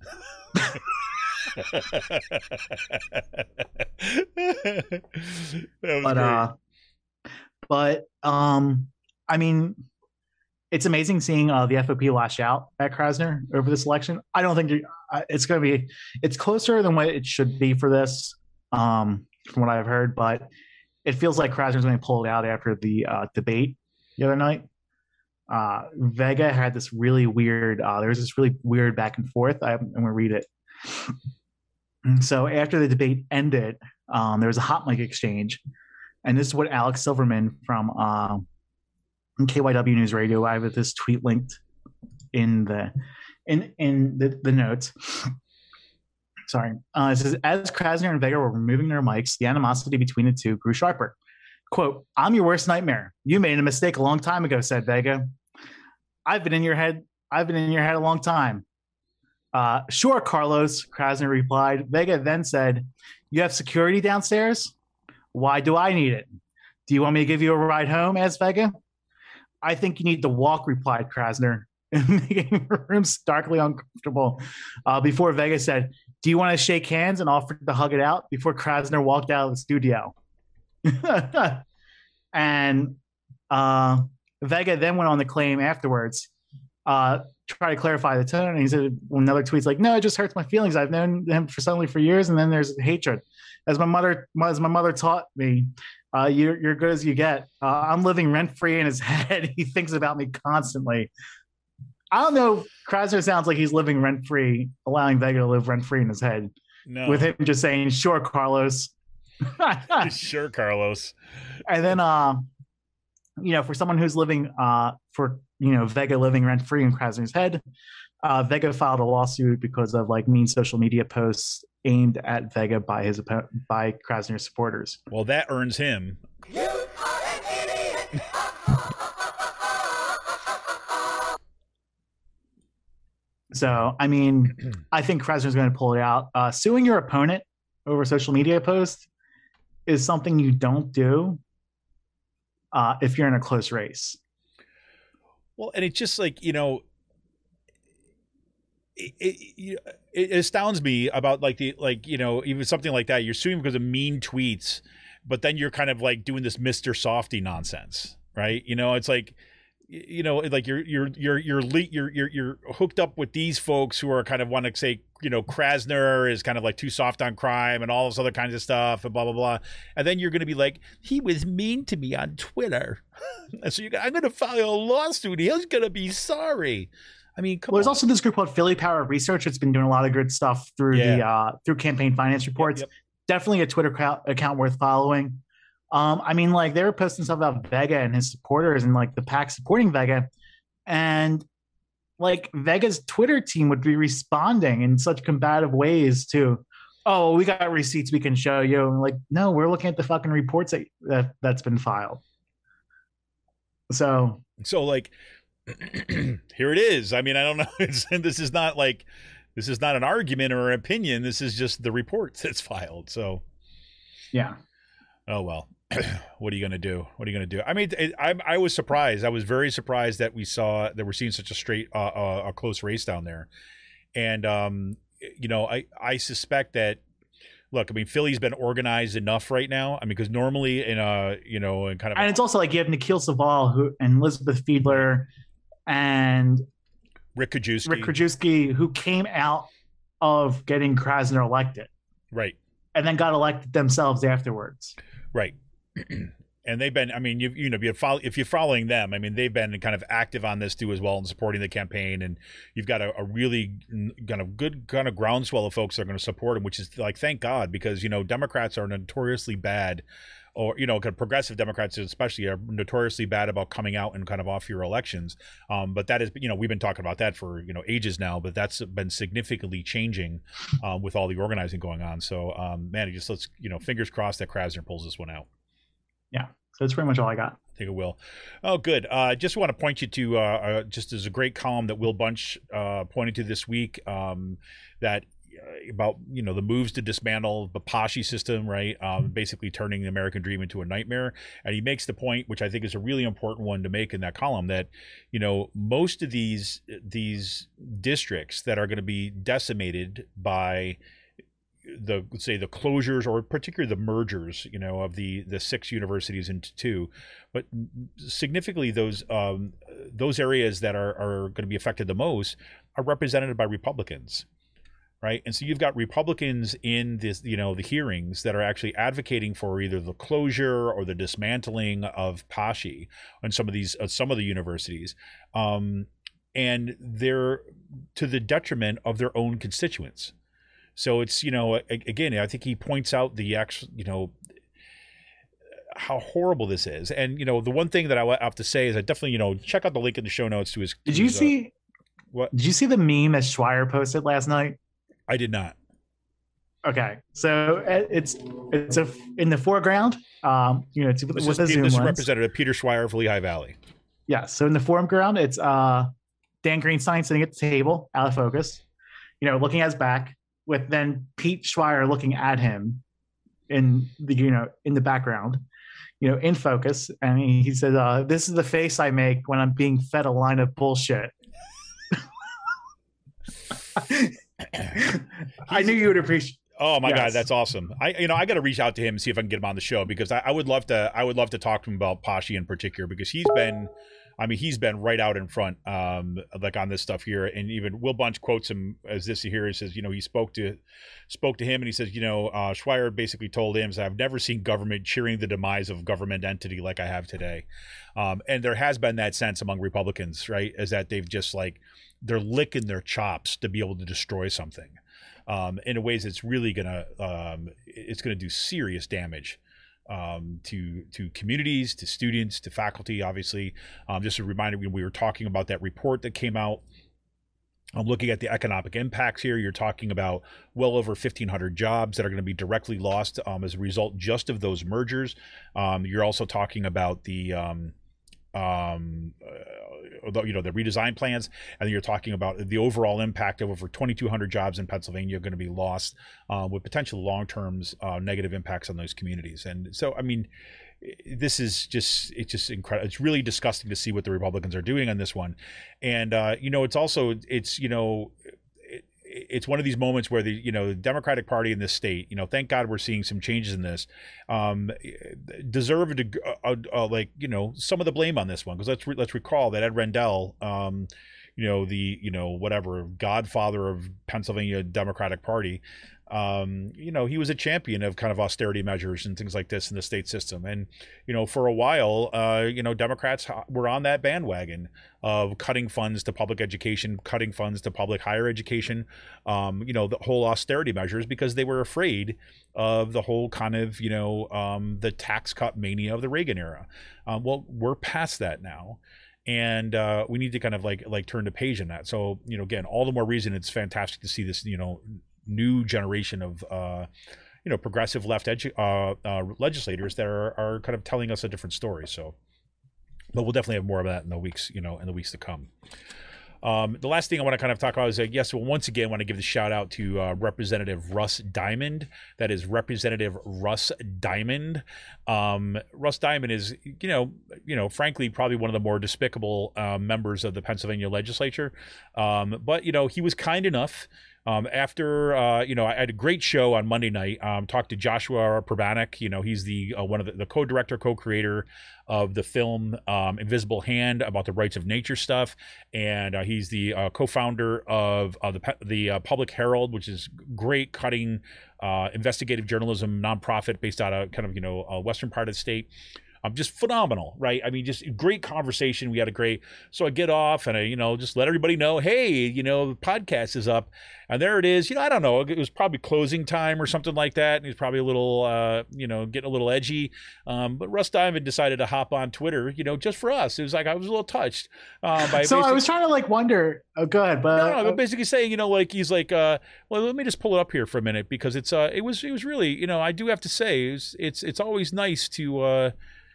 But I mean, it's amazing seeing the FOP lash out at Krasner over this election. I don't think it's going to be. It's closer than what it should be for this, from what I've heard. But it feels like Krasner's going to pull it out after the debate the other night. Vega had this really weird. There was this really weird back and forth. I'm going to read it. So after the debate ended, there was a hot mic exchange, and this is what Alex Silverman from KYW News Radio. I have this tweet linked in the notes. Sorry, it says as Krasner and Vega were removing their mics, the animosity between the two grew sharper. Quote, "I'm your worst nightmare. You made a mistake a long time ago," said Vega. I've been in your head a long time. Sure, Carlos, Krasner replied. Vega then said, "You have security downstairs? Why do I need it? Do you want me to give you a ride home?" asked Vega. "I think you need to walk," replied Krasner. making the room starkly uncomfortable. Before Vega said, "Do you want to shake hands?" and offered to hug it out before Krasner walked out of the studio. And Vega then went on to claim afterwards, try to clarify the tone. And he said another tweet's like, "No, it just hurts my feelings. I've known him for years, and then there's hatred. As my mother taught me, you're good as you get. I'm living rent free in his head. He thinks about me constantly." I don't know. Krasner sounds like he's living rent free, allowing Vega to live rent free in his head. No. With him just saying, "Sure, Carlos." Sure, Carlos. And then, for someone who's living, Vega living rent free in Krasner's head, Vega filed a lawsuit because of like mean social media posts aimed at Vega by Krasner's supporters. Well, that earns him. So, I mean, I think Krasner's going to pull it out. Suing your opponent over social media posts is something you don't do if you're in a close race. Well, and it's just like, it astounds me about even something like that. You're suing because of mean tweets, but then you're kind of like doing this Mr. Softy nonsense, right? It's like, like you're hooked up with these folks who are kind of want to say, Krasner is kind of like too soft on crime and all this other kinds of stuff and blah, blah, blah. And then you're going to be like, he was mean to me on Twitter. And so I'm going to file a lawsuit. He's going to be sorry. I mean, there's also this group called Philly Power Research. It's been doing a lot of good stuff through through campaign finance reports. Yep. Definitely a Twitter account worth following. I mean, like they were posting stuff about Vega and his supporters and like the PAC supporting Vega, and like Vega's Twitter team would be responding in such combative ways to, "Oh, we got receipts we can show you." And like, no, we're looking at the fucking reports that's been filed. So like, here it is. I mean, I don't know. This is not an argument or an opinion. This is just the reports that's filed. So, yeah. Oh well. What are you going to do? I mean, I was surprised. I was very surprised that we're seeing such a close race down there. And, I suspect that, look, I mean, Philly's been organized enough right now. I mean, because normally in kind of. And it's also like you have Nikhil Saval and Elizabeth Fiedler and Rick Krajewski, who came out of getting Krasner elected. Right. And then got elected themselves afterwards. Right. And they've been, I mean, if you're following them, I mean, they've been kind of active on this too as well and supporting the campaign. And you've got a really kind of good kind of groundswell of folks that are going to support him, which is like, thank God, because, Democrats are notoriously bad, or, kind of progressive Democrats especially are notoriously bad about coming out and kind of off your elections. But that is, we've been talking about that for, ages now, but that's been significantly changing with all the organizing going on. So, man, let's, fingers crossed that Krasner pulls this one out. Yeah. So that's pretty much all I got. I think it will. Oh, good. Just want to point you to just as a great column that Will Bunch pointed to this week that about the moves to dismantle the PASHI system, right? Basically turning the American dream into a nightmare. And he makes the point, which I think is a really important one to make in that column, that most of these districts that are going to be decimated by the closures or particularly the mergers, of the 6 universities into 2, but significantly those areas that are going to be affected the most are represented by Republicans, right? And so you've got Republicans in this, the hearings that are actually advocating for either the closure or the dismantling of PASHI on some of the universities, and they're to the detriment of their own constituents. So it's, again, I think he points out the actual, how horrible this is. And, the one thing that I have to say is I definitely, check out the link in the show notes to his. Did you see the meme that Schweier posted last night? I did not. Okay. So it's in the foreground, this is Representative Peter Schweier of Lehigh Valley. Yeah. So in the foreground, it's Dan Greenstein sitting at the table, out of focus, looking at his back, with then Pete Schweier looking at him in the background, in focus. And he said, "This is the face I make when I'm being fed a line of bullshit." I knew you would appreciate. Oh my God, Yes. that's awesome. I got to reach out to him and see if I can get him on the show, because I would love to. I would love to talk to him about Pashy in particular, because he's been right out in front, like on this stuff here. And even Will Bunch quotes him as this here. He says, he spoke to him, and he says, Schweier basically told him, "I've never seen government cheering the demise of government entity like I have today." And there has been that sense among Republicans, right, is that they've just they're licking their chops to be able to destroy something. In ways it's really gonna do serious damage to communities, to students, to faculty. Obviously, just a reminder, we were talking about that report that came out. I'm looking at the economic impacts here. You're talking about well over 1,500 jobs that are going to be directly lost as a result just of those mergers. You're also talking about the redesign plans, and then you're talking about the overall impact of over 2,200 jobs in Pennsylvania are going to be lost, with potential long-term negative impacts on those communities. And so, I mean, this is it's just incredible. It's really disgusting to see what the Republicans are doing on this one. And it's one of these moments where the Democratic Party in this state, thank God we're seeing some changes in this, deserve some of the blame on this one, because let's recall that Ed Rendell, whatever godfather of Pennsylvania Democratic Party, he was a champion of kind of austerity measures and things like this in the state system. And, for a while, Democrats were on that bandwagon of cutting funds to public education, cutting funds to public higher education, the whole austerity measures, because they were afraid of the whole kind of, the tax cut mania of the Reagan era. Well, we're past that now. And we need to kind of like turn the page on that. So, again, all the more reason it's fantastic to see this, new generation of progressive left legislators that are kind of telling us a different story. So, but we'll definitely have more of that in the weeks to come. The last thing I want to kind of talk about is, once again, I want to give the shout out to Representative Russ Diamond. That is Representative Russ Diamond. Russ Diamond is, frankly, probably one of the more despicable members of the Pennsylvania legislature. But he was kind enough. After I had a great show on Monday night. Talked to Joshua Probanek. He's the one of the co-director, co-creator of the film Invisible Hand, about the rights of nature stuff, and he's the co-founder of the Public Herald, which is great cutting investigative journalism nonprofit based out of kind of a western part of the state. Just phenomenal, right? I mean, just great conversation. We had so I get off and I, just let everybody know, hey, the podcast is up, and there it is. I don't know, it was probably closing time or something like that, and he's probably a little, getting a little edgy. But Russ Diamond decided to hop on Twitter, just for us. It was I was a little touched. So I was trying to wonder. Oh, go ahead, but but basically saying, he's well, let me just pull it up here for a minute, because it was really, I do have to say, it's always nice to.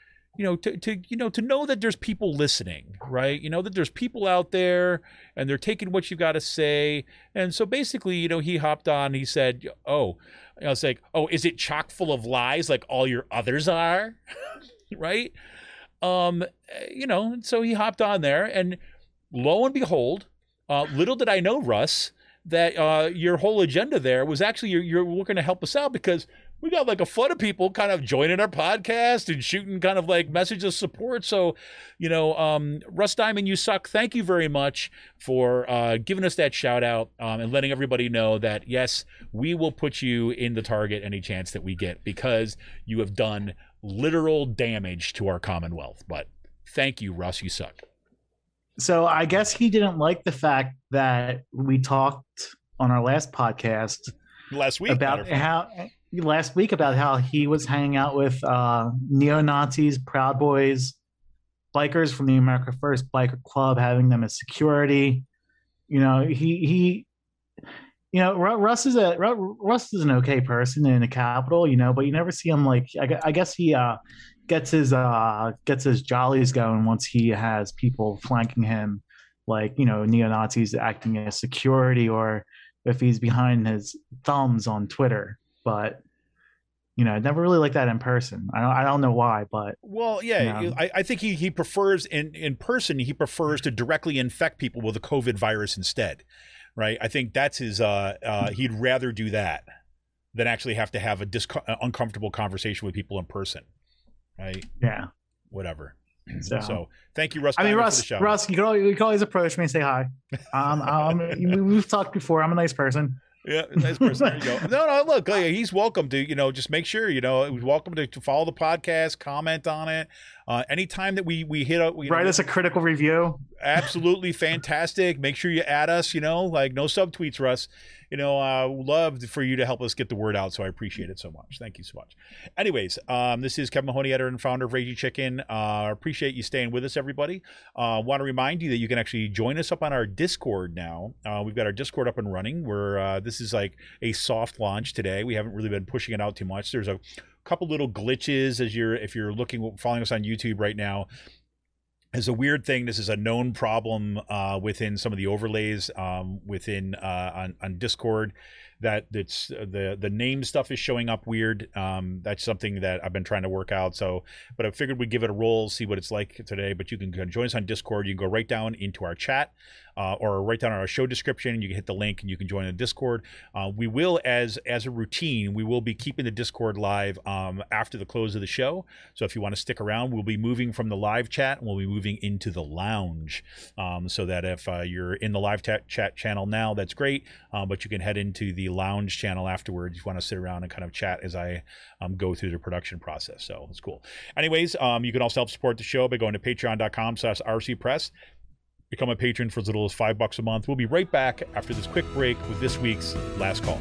To know that there's people listening, right? That there's people out there and they're taking what you've got to say. And so basically, he hopped on, he said, I was like, is it chock full of lies like all your others are? Right? So he hopped on there, and lo and behold, little did I know, Russ, that your whole agenda there was actually you're looking to help us out, because we got a flood of people kind of joining our podcast and shooting kind of messages of support. So, Russ Diamond, you suck. Thank you very much for giving us that shout out and letting everybody know that, yes, we will put you in the target any chance that we get, because you have done literal damage to our Commonwealth. But thank you, Russ. You suck. So I guess he didn't like the fact that we talked on our last podcast last week about how he was hanging out with neo-Nazis, Proud Boys, bikers from the America First Biker Club, having them as security. Russ is an okay person in the Capitol, but you never see him I guess he gets his jollies going once he has people flanking him, neo-Nazis acting as security, or if he's behind his thumbs on Twitter. But never really like that in person. I don't know why, but I think he prefers in person. He prefers to directly infect people with a COVID virus instead. right? I think that's his. He'd rather do that than actually have to have a uncomfortable conversation with people in person, right? Yeah. Whatever. So, So thank you, Russ. I mean, Steiner, for the show. Russ, you can always approach me and say hi. We've talked before. I'm a nice person. Yeah, nice person. There you go. No, look, he's welcome to, just make sure, he's welcome to follow the podcast, comment on it. Anytime that we hit up, Write us a critical review. Absolutely fantastic. Make sure you add us, like no subtweets, Russ. Love for you to help us get the word out. So I appreciate it so much. Thank you so much. Anyways, this is Kevin Mahoney, editor and founder of Raging Chicken. Appreciate you staying with us, everybody. Want to remind you that you can actually join us up on our Discord now. We've got our Discord up and running. This is like a soft launch today. We haven't really been pushing it out too much. There's a couple little glitches if you're following us on YouTube right now. Is a weird thing. This is a known problem within some of the overlays on Discord. That's the name stuff is showing up weird. That's something that I've been trying to work out. But I figured we'd give it a roll, see what it's like today. But you can join us on Discord. You can go right down into our chat or right down in our show description. You can hit the link and you can join the Discord. We will, as a routine, we will be keeping the Discord live after the close of the show. So if you want to stick around, we'll be moving from the live chat and we'll be moving into the lounge. So that if you're in the live chat channel now, that's great. But you can head into the lounge channel afterwards. You want to sit around and kind of chat as I go through the production process. So it's cool. Anyways, you can also help support the show by going to patreon.com/rcpress. Become a patron for as little as $5 a month. We'll be right back after this quick break with this week's Last Call.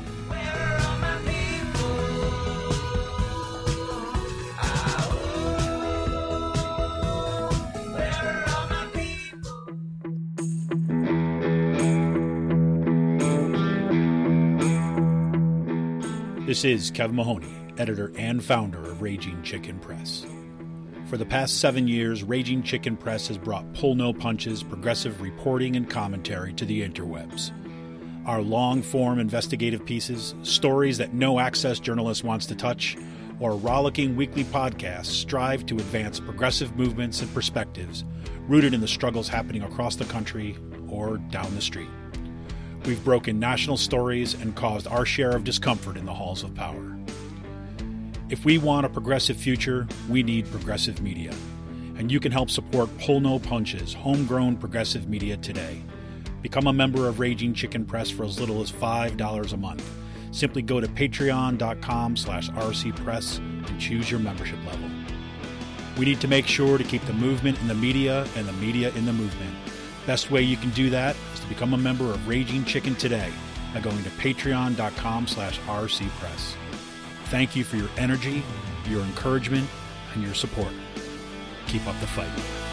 This is Kevin Mahoney, editor and founder of Raging Chicken Press. For the past 7 years, Raging Chicken Press has brought pull no punches, progressive reporting and commentary to the interwebs. Our long-form investigative pieces, stories that no access journalist wants to touch, or rollicking weekly podcasts strive to advance progressive movements and perspectives rooted in the struggles happening across the country or down the street. We've broken national stories and caused our share of discomfort in the halls of power. If we want a progressive future, we need progressive media. And you can help support Pull No Punches, homegrown progressive media today. Become a member of Raging Chicken Press for as little as $5 a month. Simply go to patreon.com/rcpress and choose your membership level. We need to make sure to keep the movement in the media and the media in the movement. Best way you can do that is to become a member of Raging Chicken today by going to patreon.com/rcpress. Thank you for your energy, your encouragement, and your support. Keep up the fight.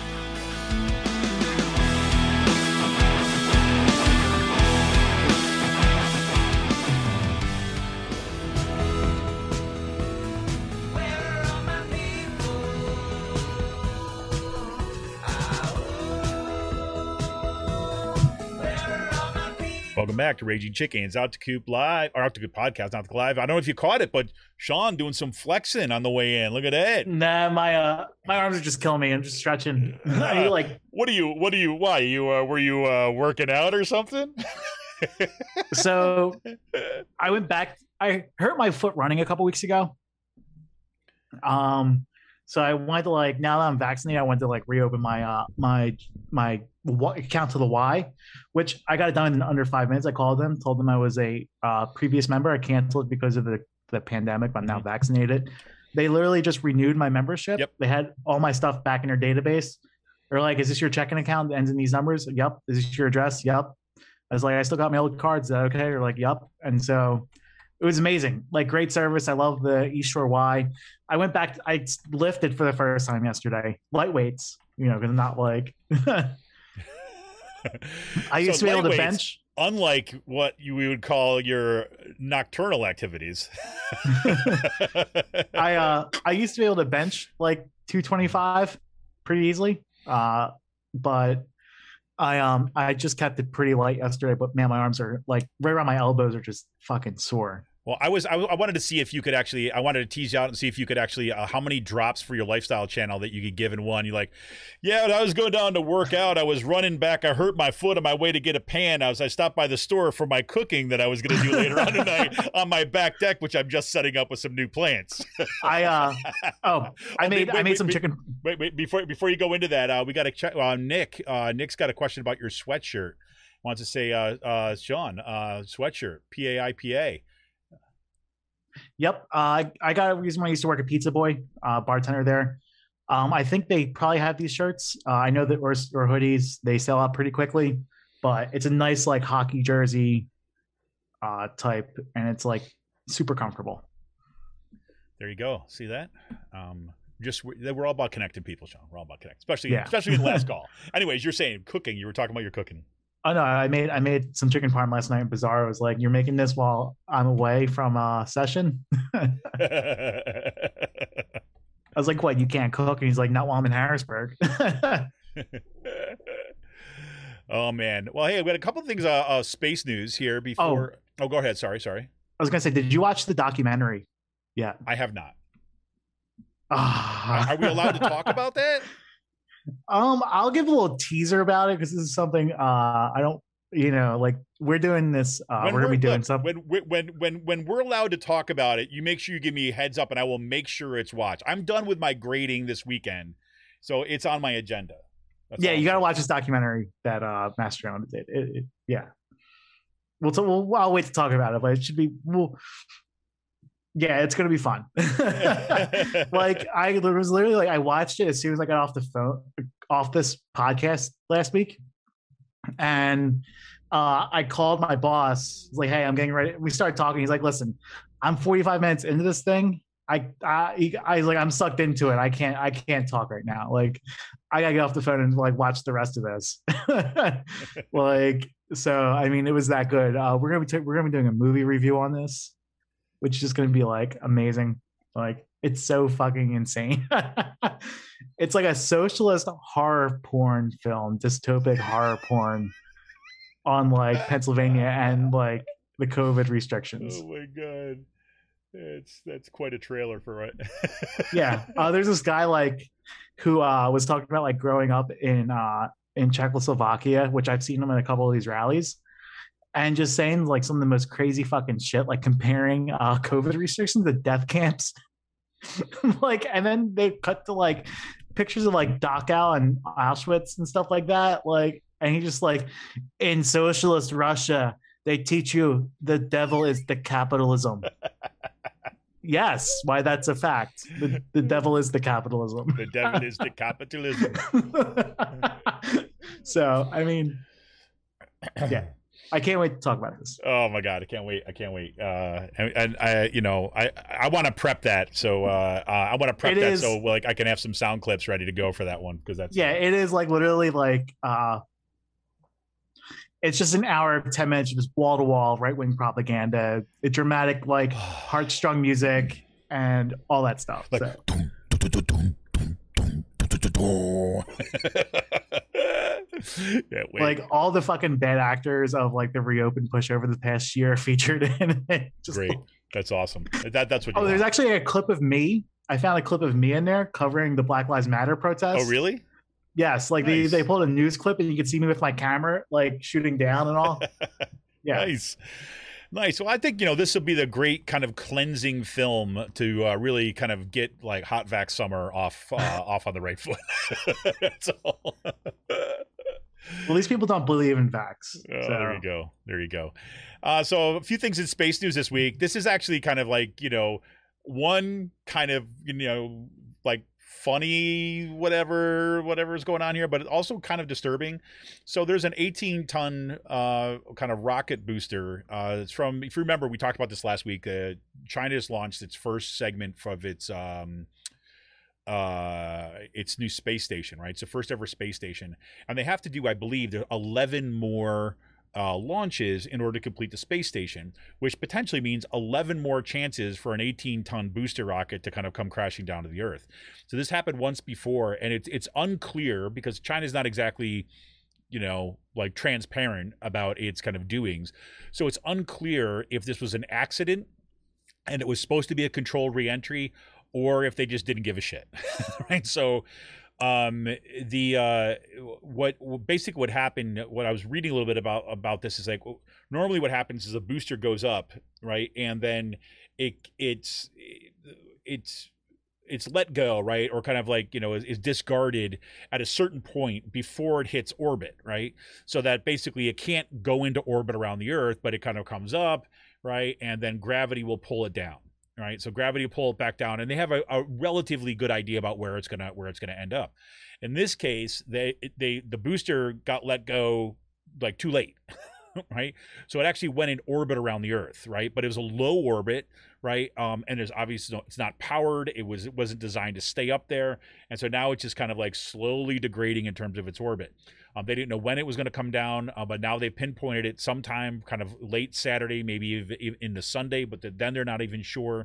Welcome back to Raging Chickens, Out to Coop Live, or Out to Coop Podcast, not the live. I don't know if you caught it, but Sean doing some flexing on the way in. Look at that. Nah, my arms are just killing me. I'm just stretching. I like. Why? Were you working out or something? So I went back. I hurt my foot running a couple weeks ago. So I wanted to now that I'm vaccinated, I wanted to reopen my my account to the Y, which I got it done in under 5 minutes. I called them, told them I was a previous member. I canceled because of the pandemic, but I'm now vaccinated. They literally just renewed my membership. Yep. They had all my stuff back in their database. They're like, "Is this your checking account that ends in these numbers?" Yep. "Is this your address?" Yep. I was like, "I still got my old cards. Is that okay?" They're like, "Yep." And so it was amazing. Great service. I love the East Shore Y. I went back. I lifted for the first time yesterday. Light weights, because I'm not I used to be able to bench. Unlike what we would call your nocturnal activities. I used to be able to bench 225 pretty easily. But I just kept it pretty light yesterday. But man, my arms are right around my elbows are just fucking sore. Well, I wanted to see if you could actually. I wanted to tease you out and see if you could actually how many drops for your lifestyle channel that you could give in one. You're like, yeah, when I was going down to work out, I was running back. I hurt my foot on my way to get a pan. I stopped by the store for my cooking that I was going to do later on tonight on my back deck, which I'm just setting up with some new plants. I made some chicken. Wait, before you go into that, we got to check. Nick, Nick's got a question about your sweatshirt. Wants to say, Sean, sweatshirt, PAIPA. Yep. I got a reason why I used to work at Pizza Boy, bartender there. I think they probably have these shirts. I know that or hoodies, they sell out pretty quickly, but it's a nice like hockey jersey type, and it's like super comfortable. There you go. See that? We're all about connecting people, Sean. We're all about connecting, especially in the last call. Anyways, you're saying cooking. You were talking about your cooking. Oh no, I made some chicken parm last night. And Bizarro was like, "You're making this while I'm away from a session." I was like, "What? You can't cook?" And he's like, "Not while I'm in Harrisburg." Oh man. Well, hey, we had a couple of things. Space news here before. Oh, go ahead. Sorry. I was gonna say, did you watch the documentary? Yeah, I have not. Are we allowed to talk about that? I'll give a little teaser about it because this is something I don't, like we're doing this. We're gonna be doing something. When we're allowed to talk about it, you make sure you give me a heads up, and I will make sure it's watched. I'm done with my grading this weekend, so it's on my agenda. That's you got to watch this documentary that Mastriano did. Yeah, I'll wait to talk about it, but it should be. Yeah, it's gonna be fun. Like I was literally like I watched it as soon as I got off this podcast last week, and I called my boss. I was like, "Hey, I'm getting ready." We started talking. He's like, "Listen, I'm 45 minutes into this thing. I was like, I'm sucked into it. I can't talk right now. Like, I gotta get off the phone and like watch the rest of this." Like, so I mean, it was that good. We're gonna be doing a movie review on this, which is going to be like amazing. Like it's so fucking insane. It's like a socialist horror porn film, dystopic horror porn on like Pennsylvania and like the COVID restrictions. Oh my God. That's quite a trailer for it. Yeah. There's this guy like who was talking about like growing up in Czechoslovakia, which I've seen him in a couple of these rallies. And just saying like some of the most crazy fucking shit, like comparing COVID restrictions to death camps. Like, and then they cut to like pictures of like Dachau and Auschwitz and stuff like that. Like, and he just like, in socialist Russia, they teach you the devil is the capitalism. Yes, why that's a fact. The devil is the capitalism. The devil is the capitalism. So, I mean, yeah. I can't wait to talk about this. Oh my God, I can't wait. And I want to prep that. So I want to prep that so like I can have some sound clips ready to go for that one because that's it is like literally like it's just an hour 10 minutes of just wall to wall right wing propaganda, dramatic like heartstrung music and all that stuff. Like, yeah, like all the fucking bad actors of like the Reopen push over the past year featured in it. Just great. That's awesome. That's what. There's actually a clip of me. I found a clip of me in there covering the Black Lives Matter protest. Oh, really? Yes. Like nice. they pulled a news clip and you could see me with my camera like shooting down and all. Yeah. Nice. Well, I think, this will be the great kind of cleansing film to really kind of get like hot vax summer off on the right foot. That's all. Well, these people don't believe in vax. So. There you go. So a few things in space news this week. This is actually kind of like, one kind of, like funny, whatever is going on here, but also kind of disturbing. So there's an 18-ton kind of rocket booster. It's from, if you remember, we talked about this last week. China has launched its first segment of its new space station, right? It's the first ever space station, and they have to do, I believe, 11 more launches in order to complete the space station, which potentially means 11 more chances for an 18-ton booster rocket to kind of come crashing down to the Earth. So this happened once before, and it's unclear because China's not exactly, like transparent about its kind of doings. So it's unclear if this was an accident and it was supposed to be a controlled reentry, or if they just didn't give a shit, right? So what happened, what I was reading a little bit about this is like, normally what happens is a booster goes up, right, and then it's let go, right, or kind of like, is discarded at a certain point before it hits orbit, right, so that basically it can't go into orbit around the Earth, but it kind of comes up, right, and then gravity will pull it down. Right, so gravity will pull it back down, and they have a relatively good idea about where it's gonna end up. In this case, the booster got let go like too late, right? So it actually went in orbit around the Earth, right? But it was a low orbit, right? And there's obviously it's not powered. It wasn't designed to stay up there, and so now it's just kind of like slowly degrading in terms of its orbit. They didn't know when it was going to come down, but now they pinpointed it sometime kind of late Saturday, maybe into Sunday, but then they're not even sure.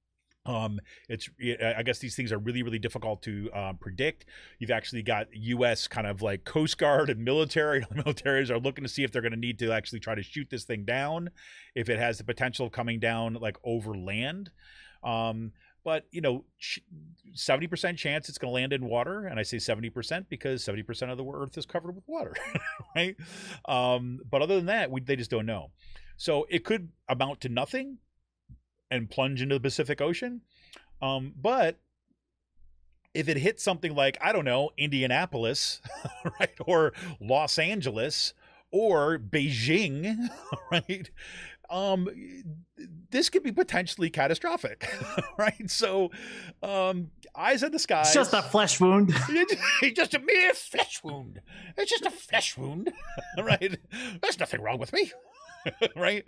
I guess these things are really, really difficult to predict. You've actually got U.S. kind of like Coast Guard and military. The militaries are looking to see if they're going to need to actually try to shoot this thing down, if it has the potential of coming down like over land. But 70% chance it's going to land in water, and I say 70% because 70% of the Earth is covered with water, right? But other than that, they just don't know. So it could amount to nothing and plunge into the Pacific Ocean. But if it hits something like, I don't know, Indianapolis, right, or Los Angeles, or Beijing, right, this could be potentially catastrophic, right? So, eyes in the sky. It's just a flesh wound. It's just a mere flesh wound. It's just a flesh wound, right? There's nothing wrong with me, right?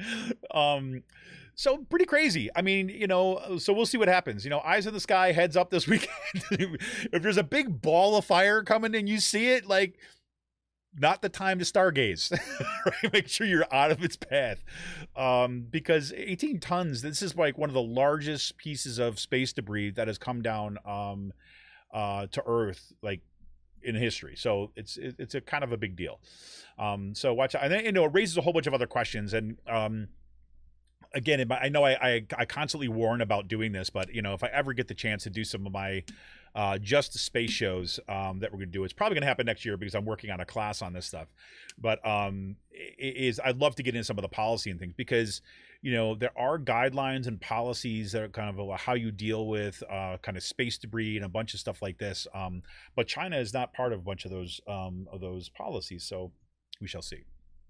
So pretty crazy. I mean, so we'll see what happens. Eyes in the sky, heads up this weekend. If there's a big ball of fire coming and you see it, like, not the time to stargaze, right? Make sure you're out of its path. Because 18 tons, this is like one of the largest pieces of space debris that has come down to Earth, like, in history. So it's a kind of a big deal. So watch out. And then, it raises a whole bunch of other questions. And again, I know I constantly warn about doing this, but if I ever get the chance to do some of my just space shows that we're going to do, it's probably going to happen next year because I'm working on a class on this stuff. But I'd love to get into some of the policy and things because there are guidelines and policies that are kind of how you deal with kind of space debris and a bunch of stuff like this. But China is not part of a bunch of those policies, so we shall see.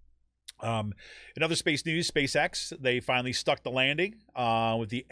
In other space news, SpaceX, they finally stuck the landing with the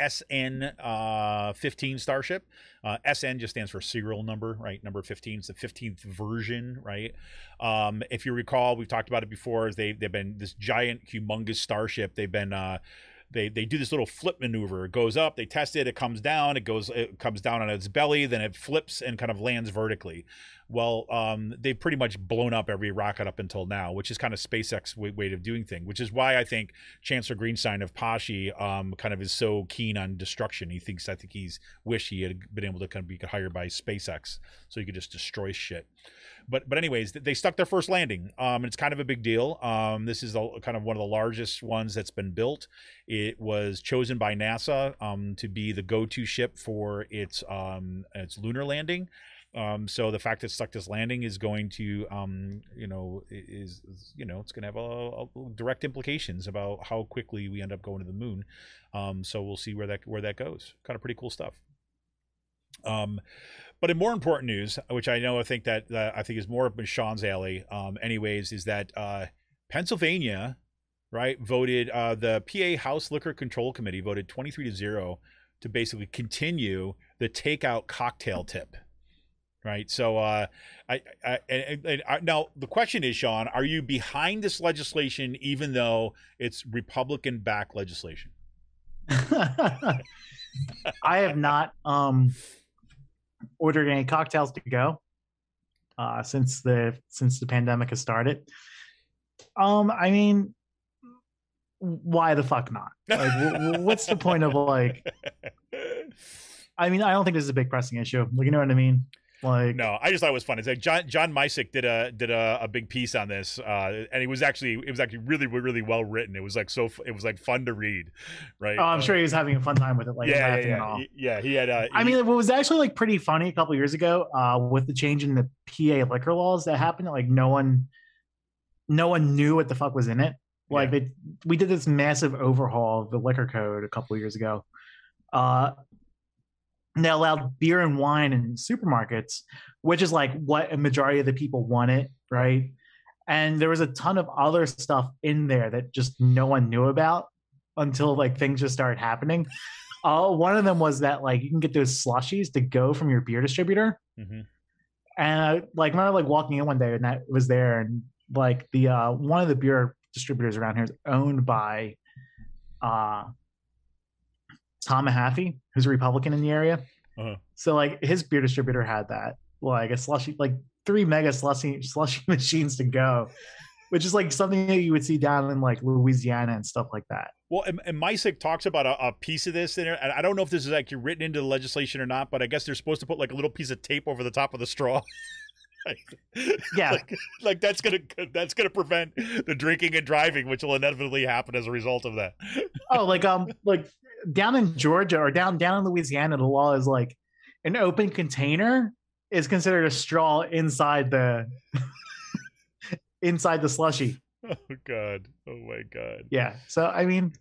SN-15 Starship. SN just stands for serial number, right? Number 15 is the 15th version, right? If you recall, we've talked about it before. They've been this giant, humongous starship. They've been they do this little flip maneuver. It goes up, they test it, it comes down, it comes down on its belly, then it flips and kind of lands vertically. Well, they've pretty much blown up every rocket up until now, which is kind of SpaceX way of doing things, which is why I think Chancellor Greenstein of PASHI kind of is so keen on destruction. I think he's wish he had been able to kind of be hired by SpaceX so he could just destroy shit. But anyways, they stuck their first landing. And it's kind of a big deal. This is kind of one of the largest ones that's been built. It was chosen by NASA to be the go-to ship for its lunar landing. So the fact that it stuck this landing is going to, it's going to have a direct implications about how quickly we end up going to the moon. So we'll see where that goes. Kind of pretty cool stuff. But in more important news, which I think is more up in Sean's alley, anyways, is that Pennsylvania, right, voted the PA House Liquor Control Committee voted 23-0 to basically continue the takeout cocktail tip. Right. So now the question is, Sean, are you behind this legislation, even though it's Republican backed legislation? I have not ordered any cocktails to go since the pandemic has started. I mean, why the fuck not? Like, what's the point of like? I mean, I don't think this is a big pressing issue. Like, you know what I mean? Like, No, I just thought it was fun. It's like John Mysick did a big piece on this, and it was actually really really well written. It was like it was like fun to read, right? oh, I'm sure he was having a fun time with it, like laughing and yeah, all. yeah. He had. I mean, what was actually like pretty funny a couple years ago, with the change in the PA liquor laws that happened. Like, no one knew what the fuck was in it. Like, we did this massive overhaul of the liquor code a couple years ago. And they allowed beer and wine in supermarkets, which is like what a majority of the people wanted, right? And there was a ton of other stuff in there that just no one knew about until like things just started happening. One of them was that like you can get those slushies to go from your beer distributor. Mm-hmm. And I like remember like walking in one day and that was there, and like the one of the beer distributors around here is owned by Tom Mahaffey, who's a Republican in the area. Uh-huh. So like his beer distributor had that, like a slushy, like 3 mega slushy machines to go, which is like something that you would see down in like Louisiana and stuff like that. Well, and Mysick talks about a piece of this in there, and I don't know if this is actually written into the legislation or not, but I guess they're supposed to put like a little piece of tape over the top of the straw. Yeah, like that's gonna prevent the drinking and driving, which will inevitably happen as a result of that. Oh, like down in Georgia or down in Louisiana, the law is like an open container is considered a straw inside the slushy. Oh God! Oh my God! Yeah. So I mean,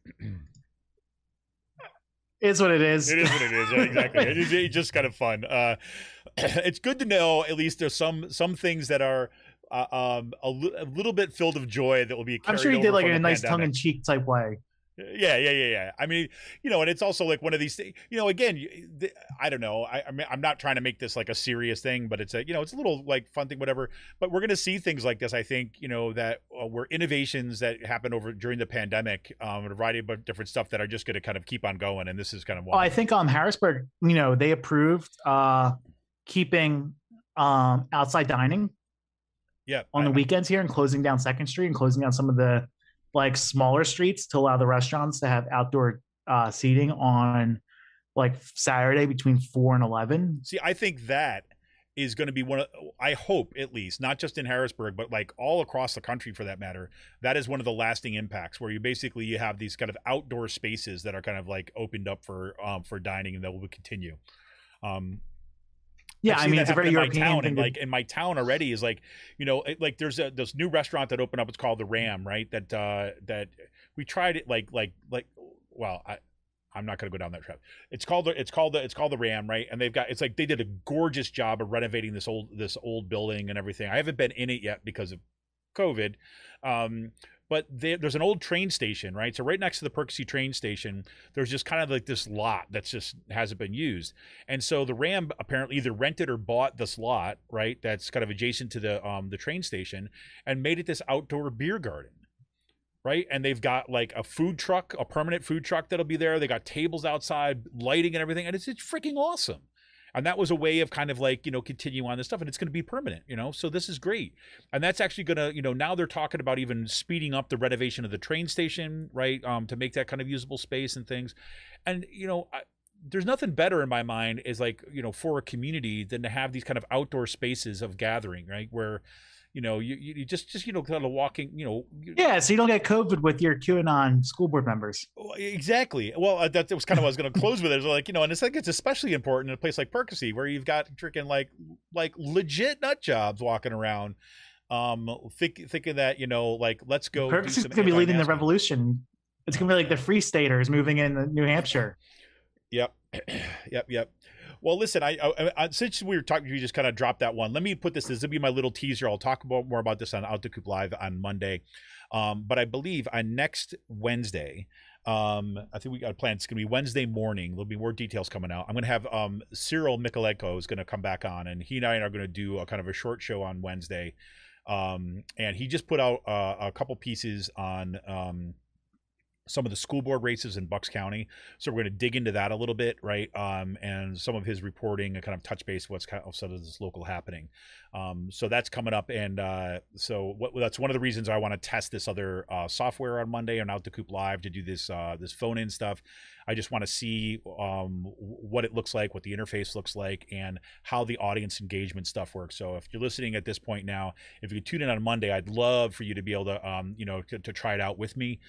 it's what it is. It is what it is. Yeah, exactly. It's just kind of fun. It's good to know at least there's some things that are a little bit filled of joy that will be. I'm sure he did like in a nice pandemic. tongue-in-cheek type way. Yeah. I mean, and it's also like one of these things, again, I don't know. I mean, I'm not trying to make this like a serious thing, but it's it's a little like fun thing, whatever. But we're going to see things like this, I think, that were innovations that happened during the pandemic, a variety of different stuff that are just going to kind of keep on going. And this is kind of one. Oh, I think Harrisburg, they approved keeping outside dining on the weekends here and closing down 2nd Street and closing down some of the like smaller streets to allow the restaurants to have outdoor seating on like Saturday between 4 and 11. See, I think that is going to be I hope at least, not just in Harrisburg, but like all across the country for that matter, that is one of the lasting impacts where you have these kind of outdoor spaces that are kind of like opened up for dining and that will continue. Yeah, I mean, it's a very European town, thing. And like in my town already is like, like there's this new restaurant that opened up. It's called the Ram, right? That we tried it well, I'm not going to go down that track. It's called the Ram, right? And they did a gorgeous job of renovating this old building and everything. I haven't been in it yet because of COVID. But there's an old train station, right? So right next to the Percy train station, there's just kind of like this lot that's just hasn't been used. And so the Ram apparently either rented or bought this lot, right? That's kind of adjacent to the train station and made it this outdoor beer garden, right? And they've got like a permanent food truck that'll be there. They got tables outside, lighting and everything. And it's freaking awesome. And that was a way of kind of like, continue on this stuff, and it's going to be permanent, so this is great. And that's actually going to, now they're talking about even speeding up the renovation of the train station, right? To make that kind of usable space and things. And, there's nothing better in my mind is like, for a community than to have these kind of outdoor spaces of gathering, right? Where, you just kind of walking, Yeah, so you don't get COVID with your QAnon school board members. Exactly. Well, that was kind of what I was going to close with. It was like, and it's like it's especially important in a place like Percy where you've got freaking like legit nut jobs walking around, thinking that like let's go. Percy's going to be leading the revolution. It's going to be like the Free Staters moving in New Hampshire. Yep. Well, listen, I since we just kind of dropped that one, let me put this will be my little teaser. I'll talk more about this on Out the Coop Live on Monday. But I believe on next Wednesday, I think we got a plan. It's going to be Wednesday morning. There'll be more details coming out. I'm going to have Cyril Mikolenko is going to come back on, and he and I are going to do a kind of a short show on Wednesday. And he just put out a couple pieces on some of the school board races in Bucks County. So we're going to dig into that a little bit, right? And some of his reporting and kind of touch base what's kind of some of this local happening. So that's coming up. And that's one of the reasons I want to test this other software on Monday on Out the Coop Live to do this phone-in stuff. I just want to see what it looks like, what the interface looks like, and how the audience engagement stuff works. So if you're listening at this point now, if you tune in on Monday, I'd love for you to be able to, to try it out with me.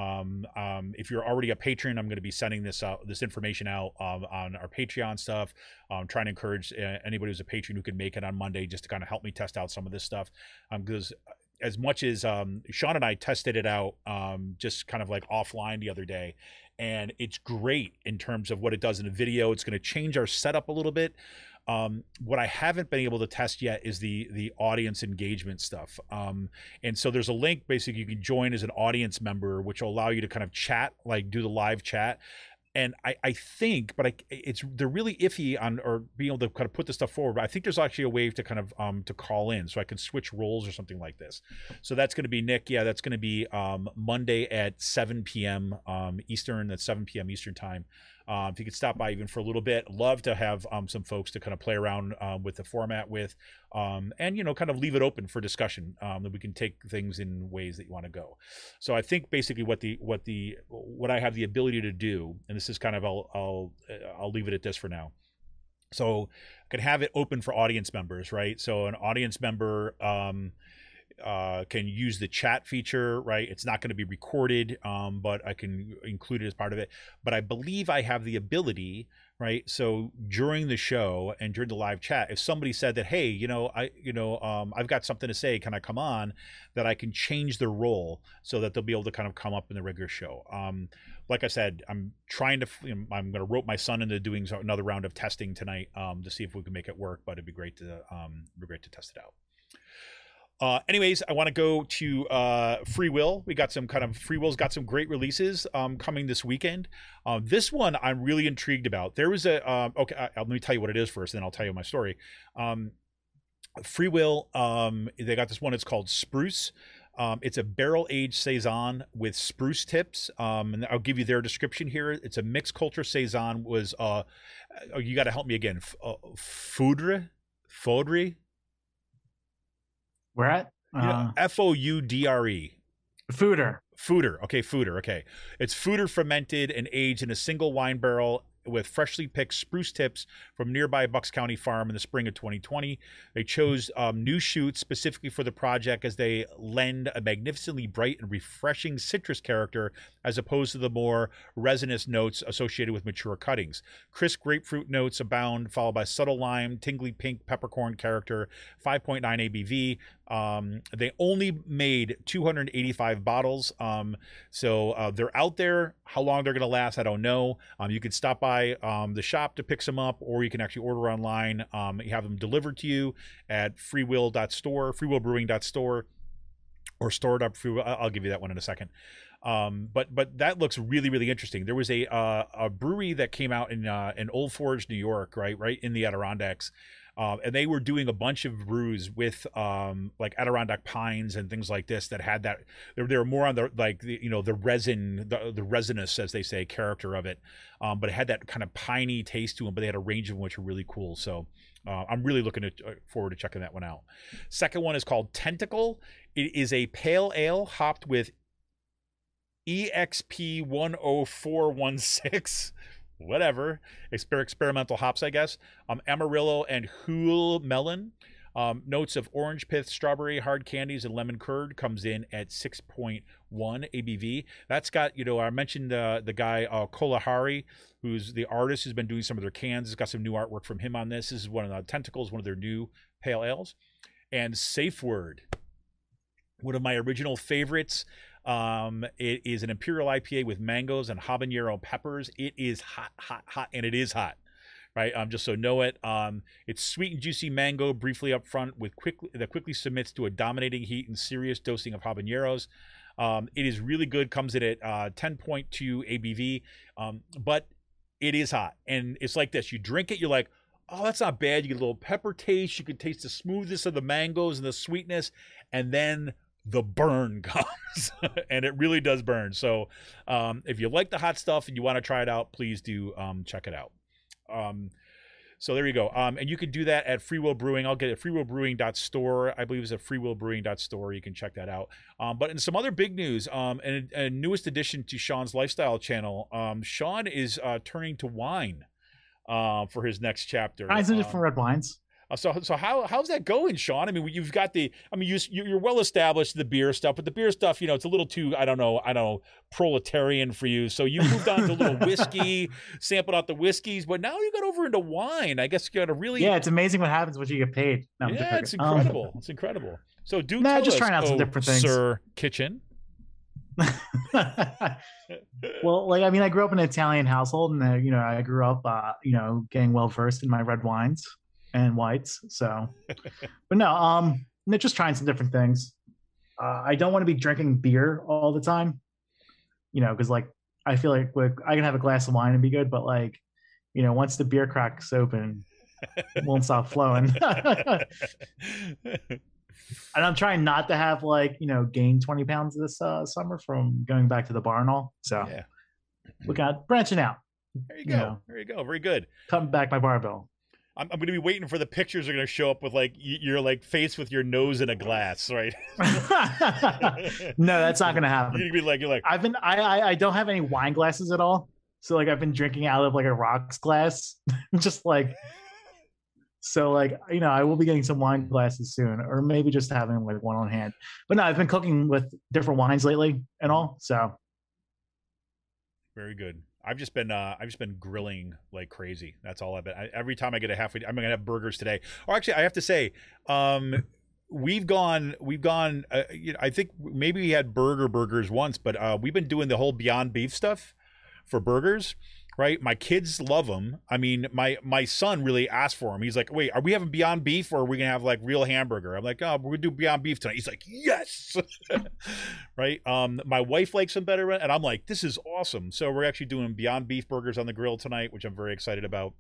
If you're already a patron, I'm going to be sending this information out on our Patreon stuff. Trying to encourage anybody who's a patron who can make it on Monday just to kind of help me test out some of this stuff. Because as much as Sean and I tested it out just kind of like offline the other day, and it's great in terms of what it does in the video. It's going to change our setup a little bit. What I haven't been able to test yet is the audience engagement stuff. And so there's a link basically you can join as an audience member, which will allow you to kind of chat, like do the live chat. And I think, but they're really iffy on or being able to kind of put this stuff forward. But I think there's actually a way to kind of to call in, so I can switch roles or something like this. So that's going to be Nick. Yeah, that's going to be Monday at 7 p.m. Eastern. That's 7 p.m. Eastern time. If you could stop by even for a little bit, love to have some folks to kind of play around with the format with, and kind of leave it open for discussion, that we can take things in ways that you want to go. So I think basically what I have the ability to do, and this is kind of I'll leave it at this for now. So I can have it open for audience members, right? So an audience member can use the chat feature, right? It's not going to be recorded, but I can include it as part of it. But I believe I have the ability, right? So during the show and during the live chat, if somebody said that, hey, I've got something to say, can I come on? That I can change their role so that they'll be able to kind of come up in the regular show. Like I said, I'm trying to, I'm going to rope my son into doing another round of testing tonight to see if we can make it work. But it'd be great to test it out. Anyways, I want to go to Free Will. We got some kind of Free Will's got some great releases coming this weekend. This one I'm really intrigued about. There was let me tell you what it is first, and then I'll tell you my story. Free Will, they got this one. It's called Spruce. It's a barrel-aged saison with spruce tips. And I'll give you their description here. It's a mixed culture saison. Was you got to help me again. Foudre. Where at? Foudre. Foudre. Okay. It's Foudre fermented and aged in a single wine barrel with freshly picked spruce tips from nearby Bucks County Farm in the spring of 2020. They chose new shoots specifically for the project as they lend a magnificently bright and refreshing citrus character as opposed to the more resinous notes associated with mature cuttings. Crisp grapefruit notes abound, followed by subtle lime, tingly pink peppercorn character, 5.9 ABV. They only made 285 bottles. So they're out there. How long they're going to last, I don't know. You can stop by the shop to pick some up, or you can actually order online. You have them delivered to you at freewillbrewing.store, or store.freewill. I'll give you that one in a second. But that looks really, really interesting. There was a brewery that came out in Old Forge, New York, right in the Adirondacks. And they were doing a bunch of brews with like Adirondack pines and things like this that had that. They were more on the the resin, the resinous, as they say, character of it. But it had that kind of piney taste to them. But they had a range of them which are really cool. So I'm really looking forward to checking that one out. Second one is called Tentacle. It is a pale ale hopped with EXP 10416. Whatever, experimental hops, I guess. Amarillo and Huel melon. Notes of orange pith, strawberry, hard candies, and lemon curd. Comes in at 6.1 ABV. That's got, I mentioned the guy Kalahari, who's the artist who's been doing some of their cans. It's got some new artwork from him on this. This is one of the Tentacles, one of their new pale ales. And Safe Word, one of my original favorites. It is an Imperial IPA with mangoes and habanero peppers. It is hot, and it is hot, right? Just so know it. It's sweet and juicy mango, briefly up front, that quickly submits to a dominating heat and serious dosing of habaneros. It is really good. Comes in at 10.2 ABV, but it is hot, and it's like this. You drink it, you're like, oh, that's not bad. You get a little pepper taste. You can taste the smoothness of the mangoes and the sweetness, and then the burn comes. And it really does burn. So if you like the hot stuff and you want to try it out, please do check it out. So there you go. And you can do that at Free Will Brewing. I'll get it. freewillbrewing.store. I believe it's at freewillbrewing.store. You can check that out. But in some other big news, and a newest addition to Sean's lifestyle channel, Sean is turning to wine for his next chapter. Kinds of different red wines. So how's that going, Sean? I mean, you've got you're well established in the beer stuff, but the beer stuff, it's a little too, I don't know, proletarian for you. So you moved on to a little whiskey, sampled out the whiskeys, but now you got over into wine. I guess you got to really. Yeah, it's amazing what happens when you get paid. No, yeah, it's incredible. It's incredible. So just trying out some different things, Sir Kitchen. Well, like, I mean, I grew up in an Italian household, and I grew up, getting well versed in my red wines and whites. So, but no, just trying some different things. I don't want to be drinking beer all the time, because like I feel like I can have a glass of wine and be good, but like, once the beer cracks open, it won't stop flowing. And I'm trying not to have gain 20 pounds this summer from going back to the bar and all. So yeah. Look at branching out. There you go. There you go. Very good. Cutting back my barbell. I'm going to be waiting for the pictures are going to show up with your face with your nose in a glass, right? No, that's not going to happen. You're going to be like, I don't have any wine glasses at all. So like I've been drinking out of like a rocks glass, just like, so like, I will be getting some wine glasses soon, or maybe just having like one on hand. But no, I've been cooking with different wines lately and all. So very good. I've just been grilling like crazy. That's all I've been. Every time I get I'm gonna have burgers today. Or actually, I have to say, we've gone. I think maybe we had burgers once, but we've been doing the whole Beyond Beef stuff for burgers. Right, my kids love them. I mean, my son really asked for them. He's like, "Wait, are we having Beyond Beef, or are we gonna have like real hamburger?" I'm like, "Oh, we're gonna do Beyond Beef tonight." He's like, "Yes!" Right. My wife likes them better, and I'm like, "This is awesome." So we're actually doing Beyond Beef burgers on the grill tonight, which I'm very excited about.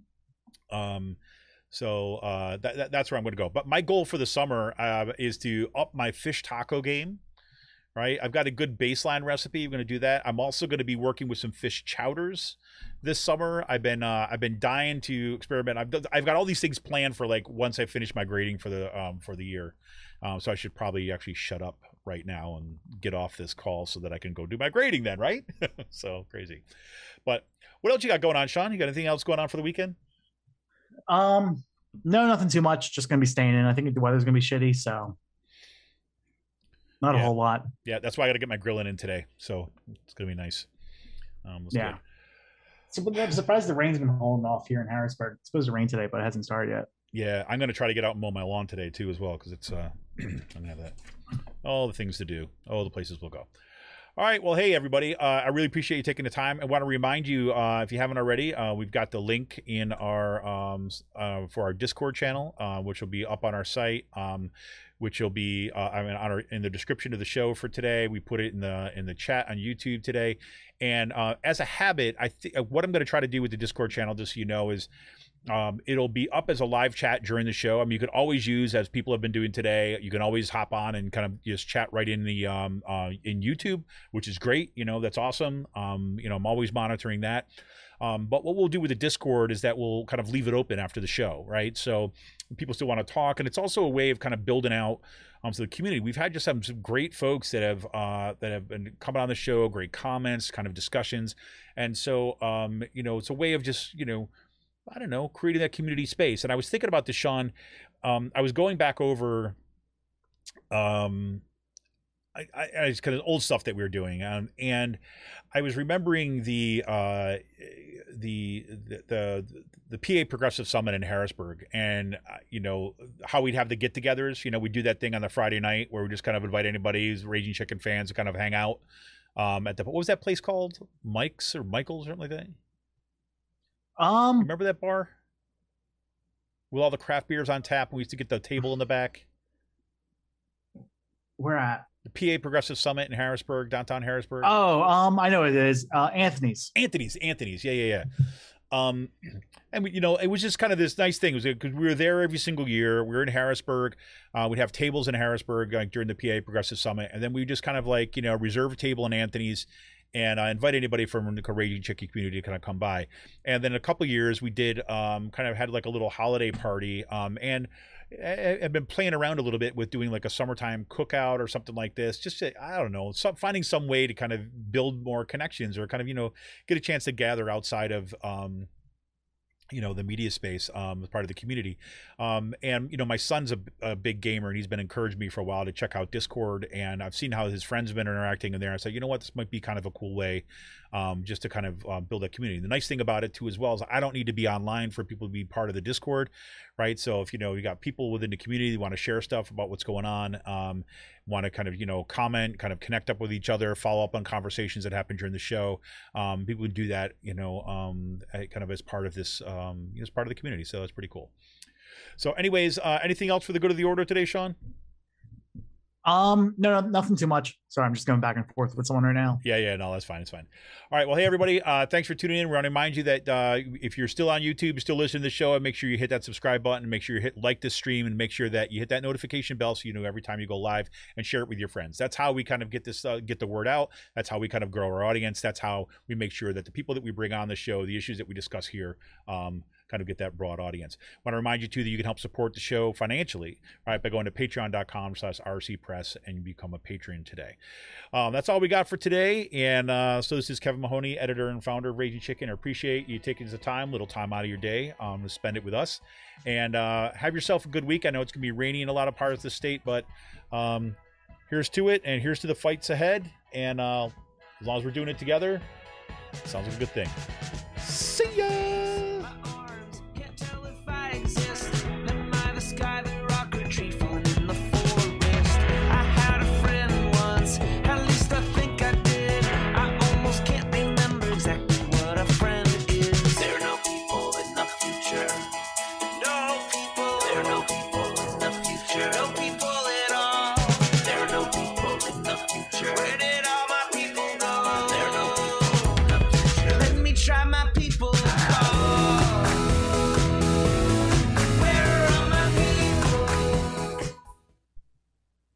So that's where I'm going to go. But my goal for the summer is to up my fish taco game. Right, I've got a good baseline recipe. I'm going to do that. I'm also going to be working with some fish chowders this summer. I've been dying to experiment. I've got all these things planned for like once I finish my grading for the year. So I should probably actually shut up right now and get off this call so that I can go do my grading then. Right? So crazy. But what else you got going on, Sean? You got anything else going on for the weekend? No, nothing too much. Just going to be staying in. I think the weather's going to be shitty, so. Not a whole lot. Yeah, that's why I got to get my grilling in today. So it's going to be nice. Yeah. So, I'm surprised the rain's been holding off here in Harrisburg. It's supposed to rain today, but it hasn't started yet. Yeah, I'm going to try to get out and mow my lawn today too as well, because it's I'm going to have that. All the things to do. All the places we'll go. All right. Well, hey, everybody. I really appreciate you taking the time. I want to remind you, if you haven't already, we've got the link in our for our Discord channel, which will be up on our site. Which will be in the description of the show for today. We put it in the chat on YouTube today. And as a habit, what I'm going to try to do with the Discord channel, just so you know, is it'll be up as a live chat during the show. I mean, you could always use, as people have been doing today, you can always hop on and kind of just chat right in the in YouTube, which is great. That's awesome. I'm always monitoring that. But what we'll do with the Discord is that we'll kind of leave it open after the show, right? So people still want to talk, and it's also a way of kind of building out so the community. We've had just some great folks that have been coming on the show, great comments, kind of discussions, and so it's a way of just I don't know, creating that community space. And I was thinking about this, Sean. I was going back over I just kind of old stuff that we were doing, and I was remembering the PA Progressive Summit in Harrisburg, and how we'd have the get-togethers. We do that thing on the Friday night where we just kind of invite anybody who's Raging Chicken fans to kind of hang out at what was that place called? Mike's or Michael's or something like that. Remember that bar with all the craft beers on tap, and we used to get the table in the back. Where at? The PA Progressive Summit in Harrisburg, downtown Harrisburg. Oh, I know what it is. Anthony's. Yeah. And it was just kind of this nice thing. It was because we were there every single year. We were in Harrisburg. We'd have tables in Harrisburg during the PA Progressive Summit, and then we just kind of reserve a table in Anthony's and I invite anybody from the Raging Chicken community to kind of come by. And then a couple years we did kind of had like a little holiday party, and I've been playing around a little bit with doing like a summertime cookout or something like this. Just to, I don't know, finding some way to kind of build more connections or kind of, get a chance to gather outside of the media space as part of the community. And my son's a big gamer, and he's been encouraging me for a while to check out Discord, and I've seen how his friends have been interacting in there. I said, you know what, this might be kind of a cool way just to kind of build a community. The nice thing about it too as well is I don't need to be online for people to be part of the Discord, right? So if you got people within the community who want to share stuff about what's going on, want to kind of comment, kind of connect up with each other, follow up on conversations that happen during the show, people would do that kind of as part of this as part of the community. So it's pretty cool. So anyways, anything else for the good of the order today, Sean? No, nothing too much. Sorry, I'm just going back and forth with someone right now. Yeah, no, that's fine. It's fine. All right. Well, hey, everybody. Thanks for tuning in. We want to remind you that if you're still on YouTube, you're still listening to the show, make sure you hit that subscribe button, and make sure you hit like this stream, and make sure that you hit that notification bell so you know every time you go live, and share it with your friends. That's how we kind of get this, get the word out. That's how we kind of grow our audience. That's how we make sure that the people that we bring on the show, the issues that we discuss here, kind of get that broad audience. I want to remind you too that you can help support the show financially, right, by going to patreon.com/rcpress and you become a patron today. That's all we got for today. And so this is Kevin Mahoney, editor and founder of Raging Chicken. I appreciate you taking the time, little time out of your day to spend it with us. And have yourself a good week. I know it's going to be rainy in a lot of parts of the state, but here's to it, and here's to the fights ahead. And as long as we're doing it together, it sounds like a good thing. See ya! Can't tell if I exist. Am I the sky, the rock, or tree falling in the forest? I had a friend once, at least I think I did. I almost can't remember exactly what a friend is. There are no people in the future. No people, There are no people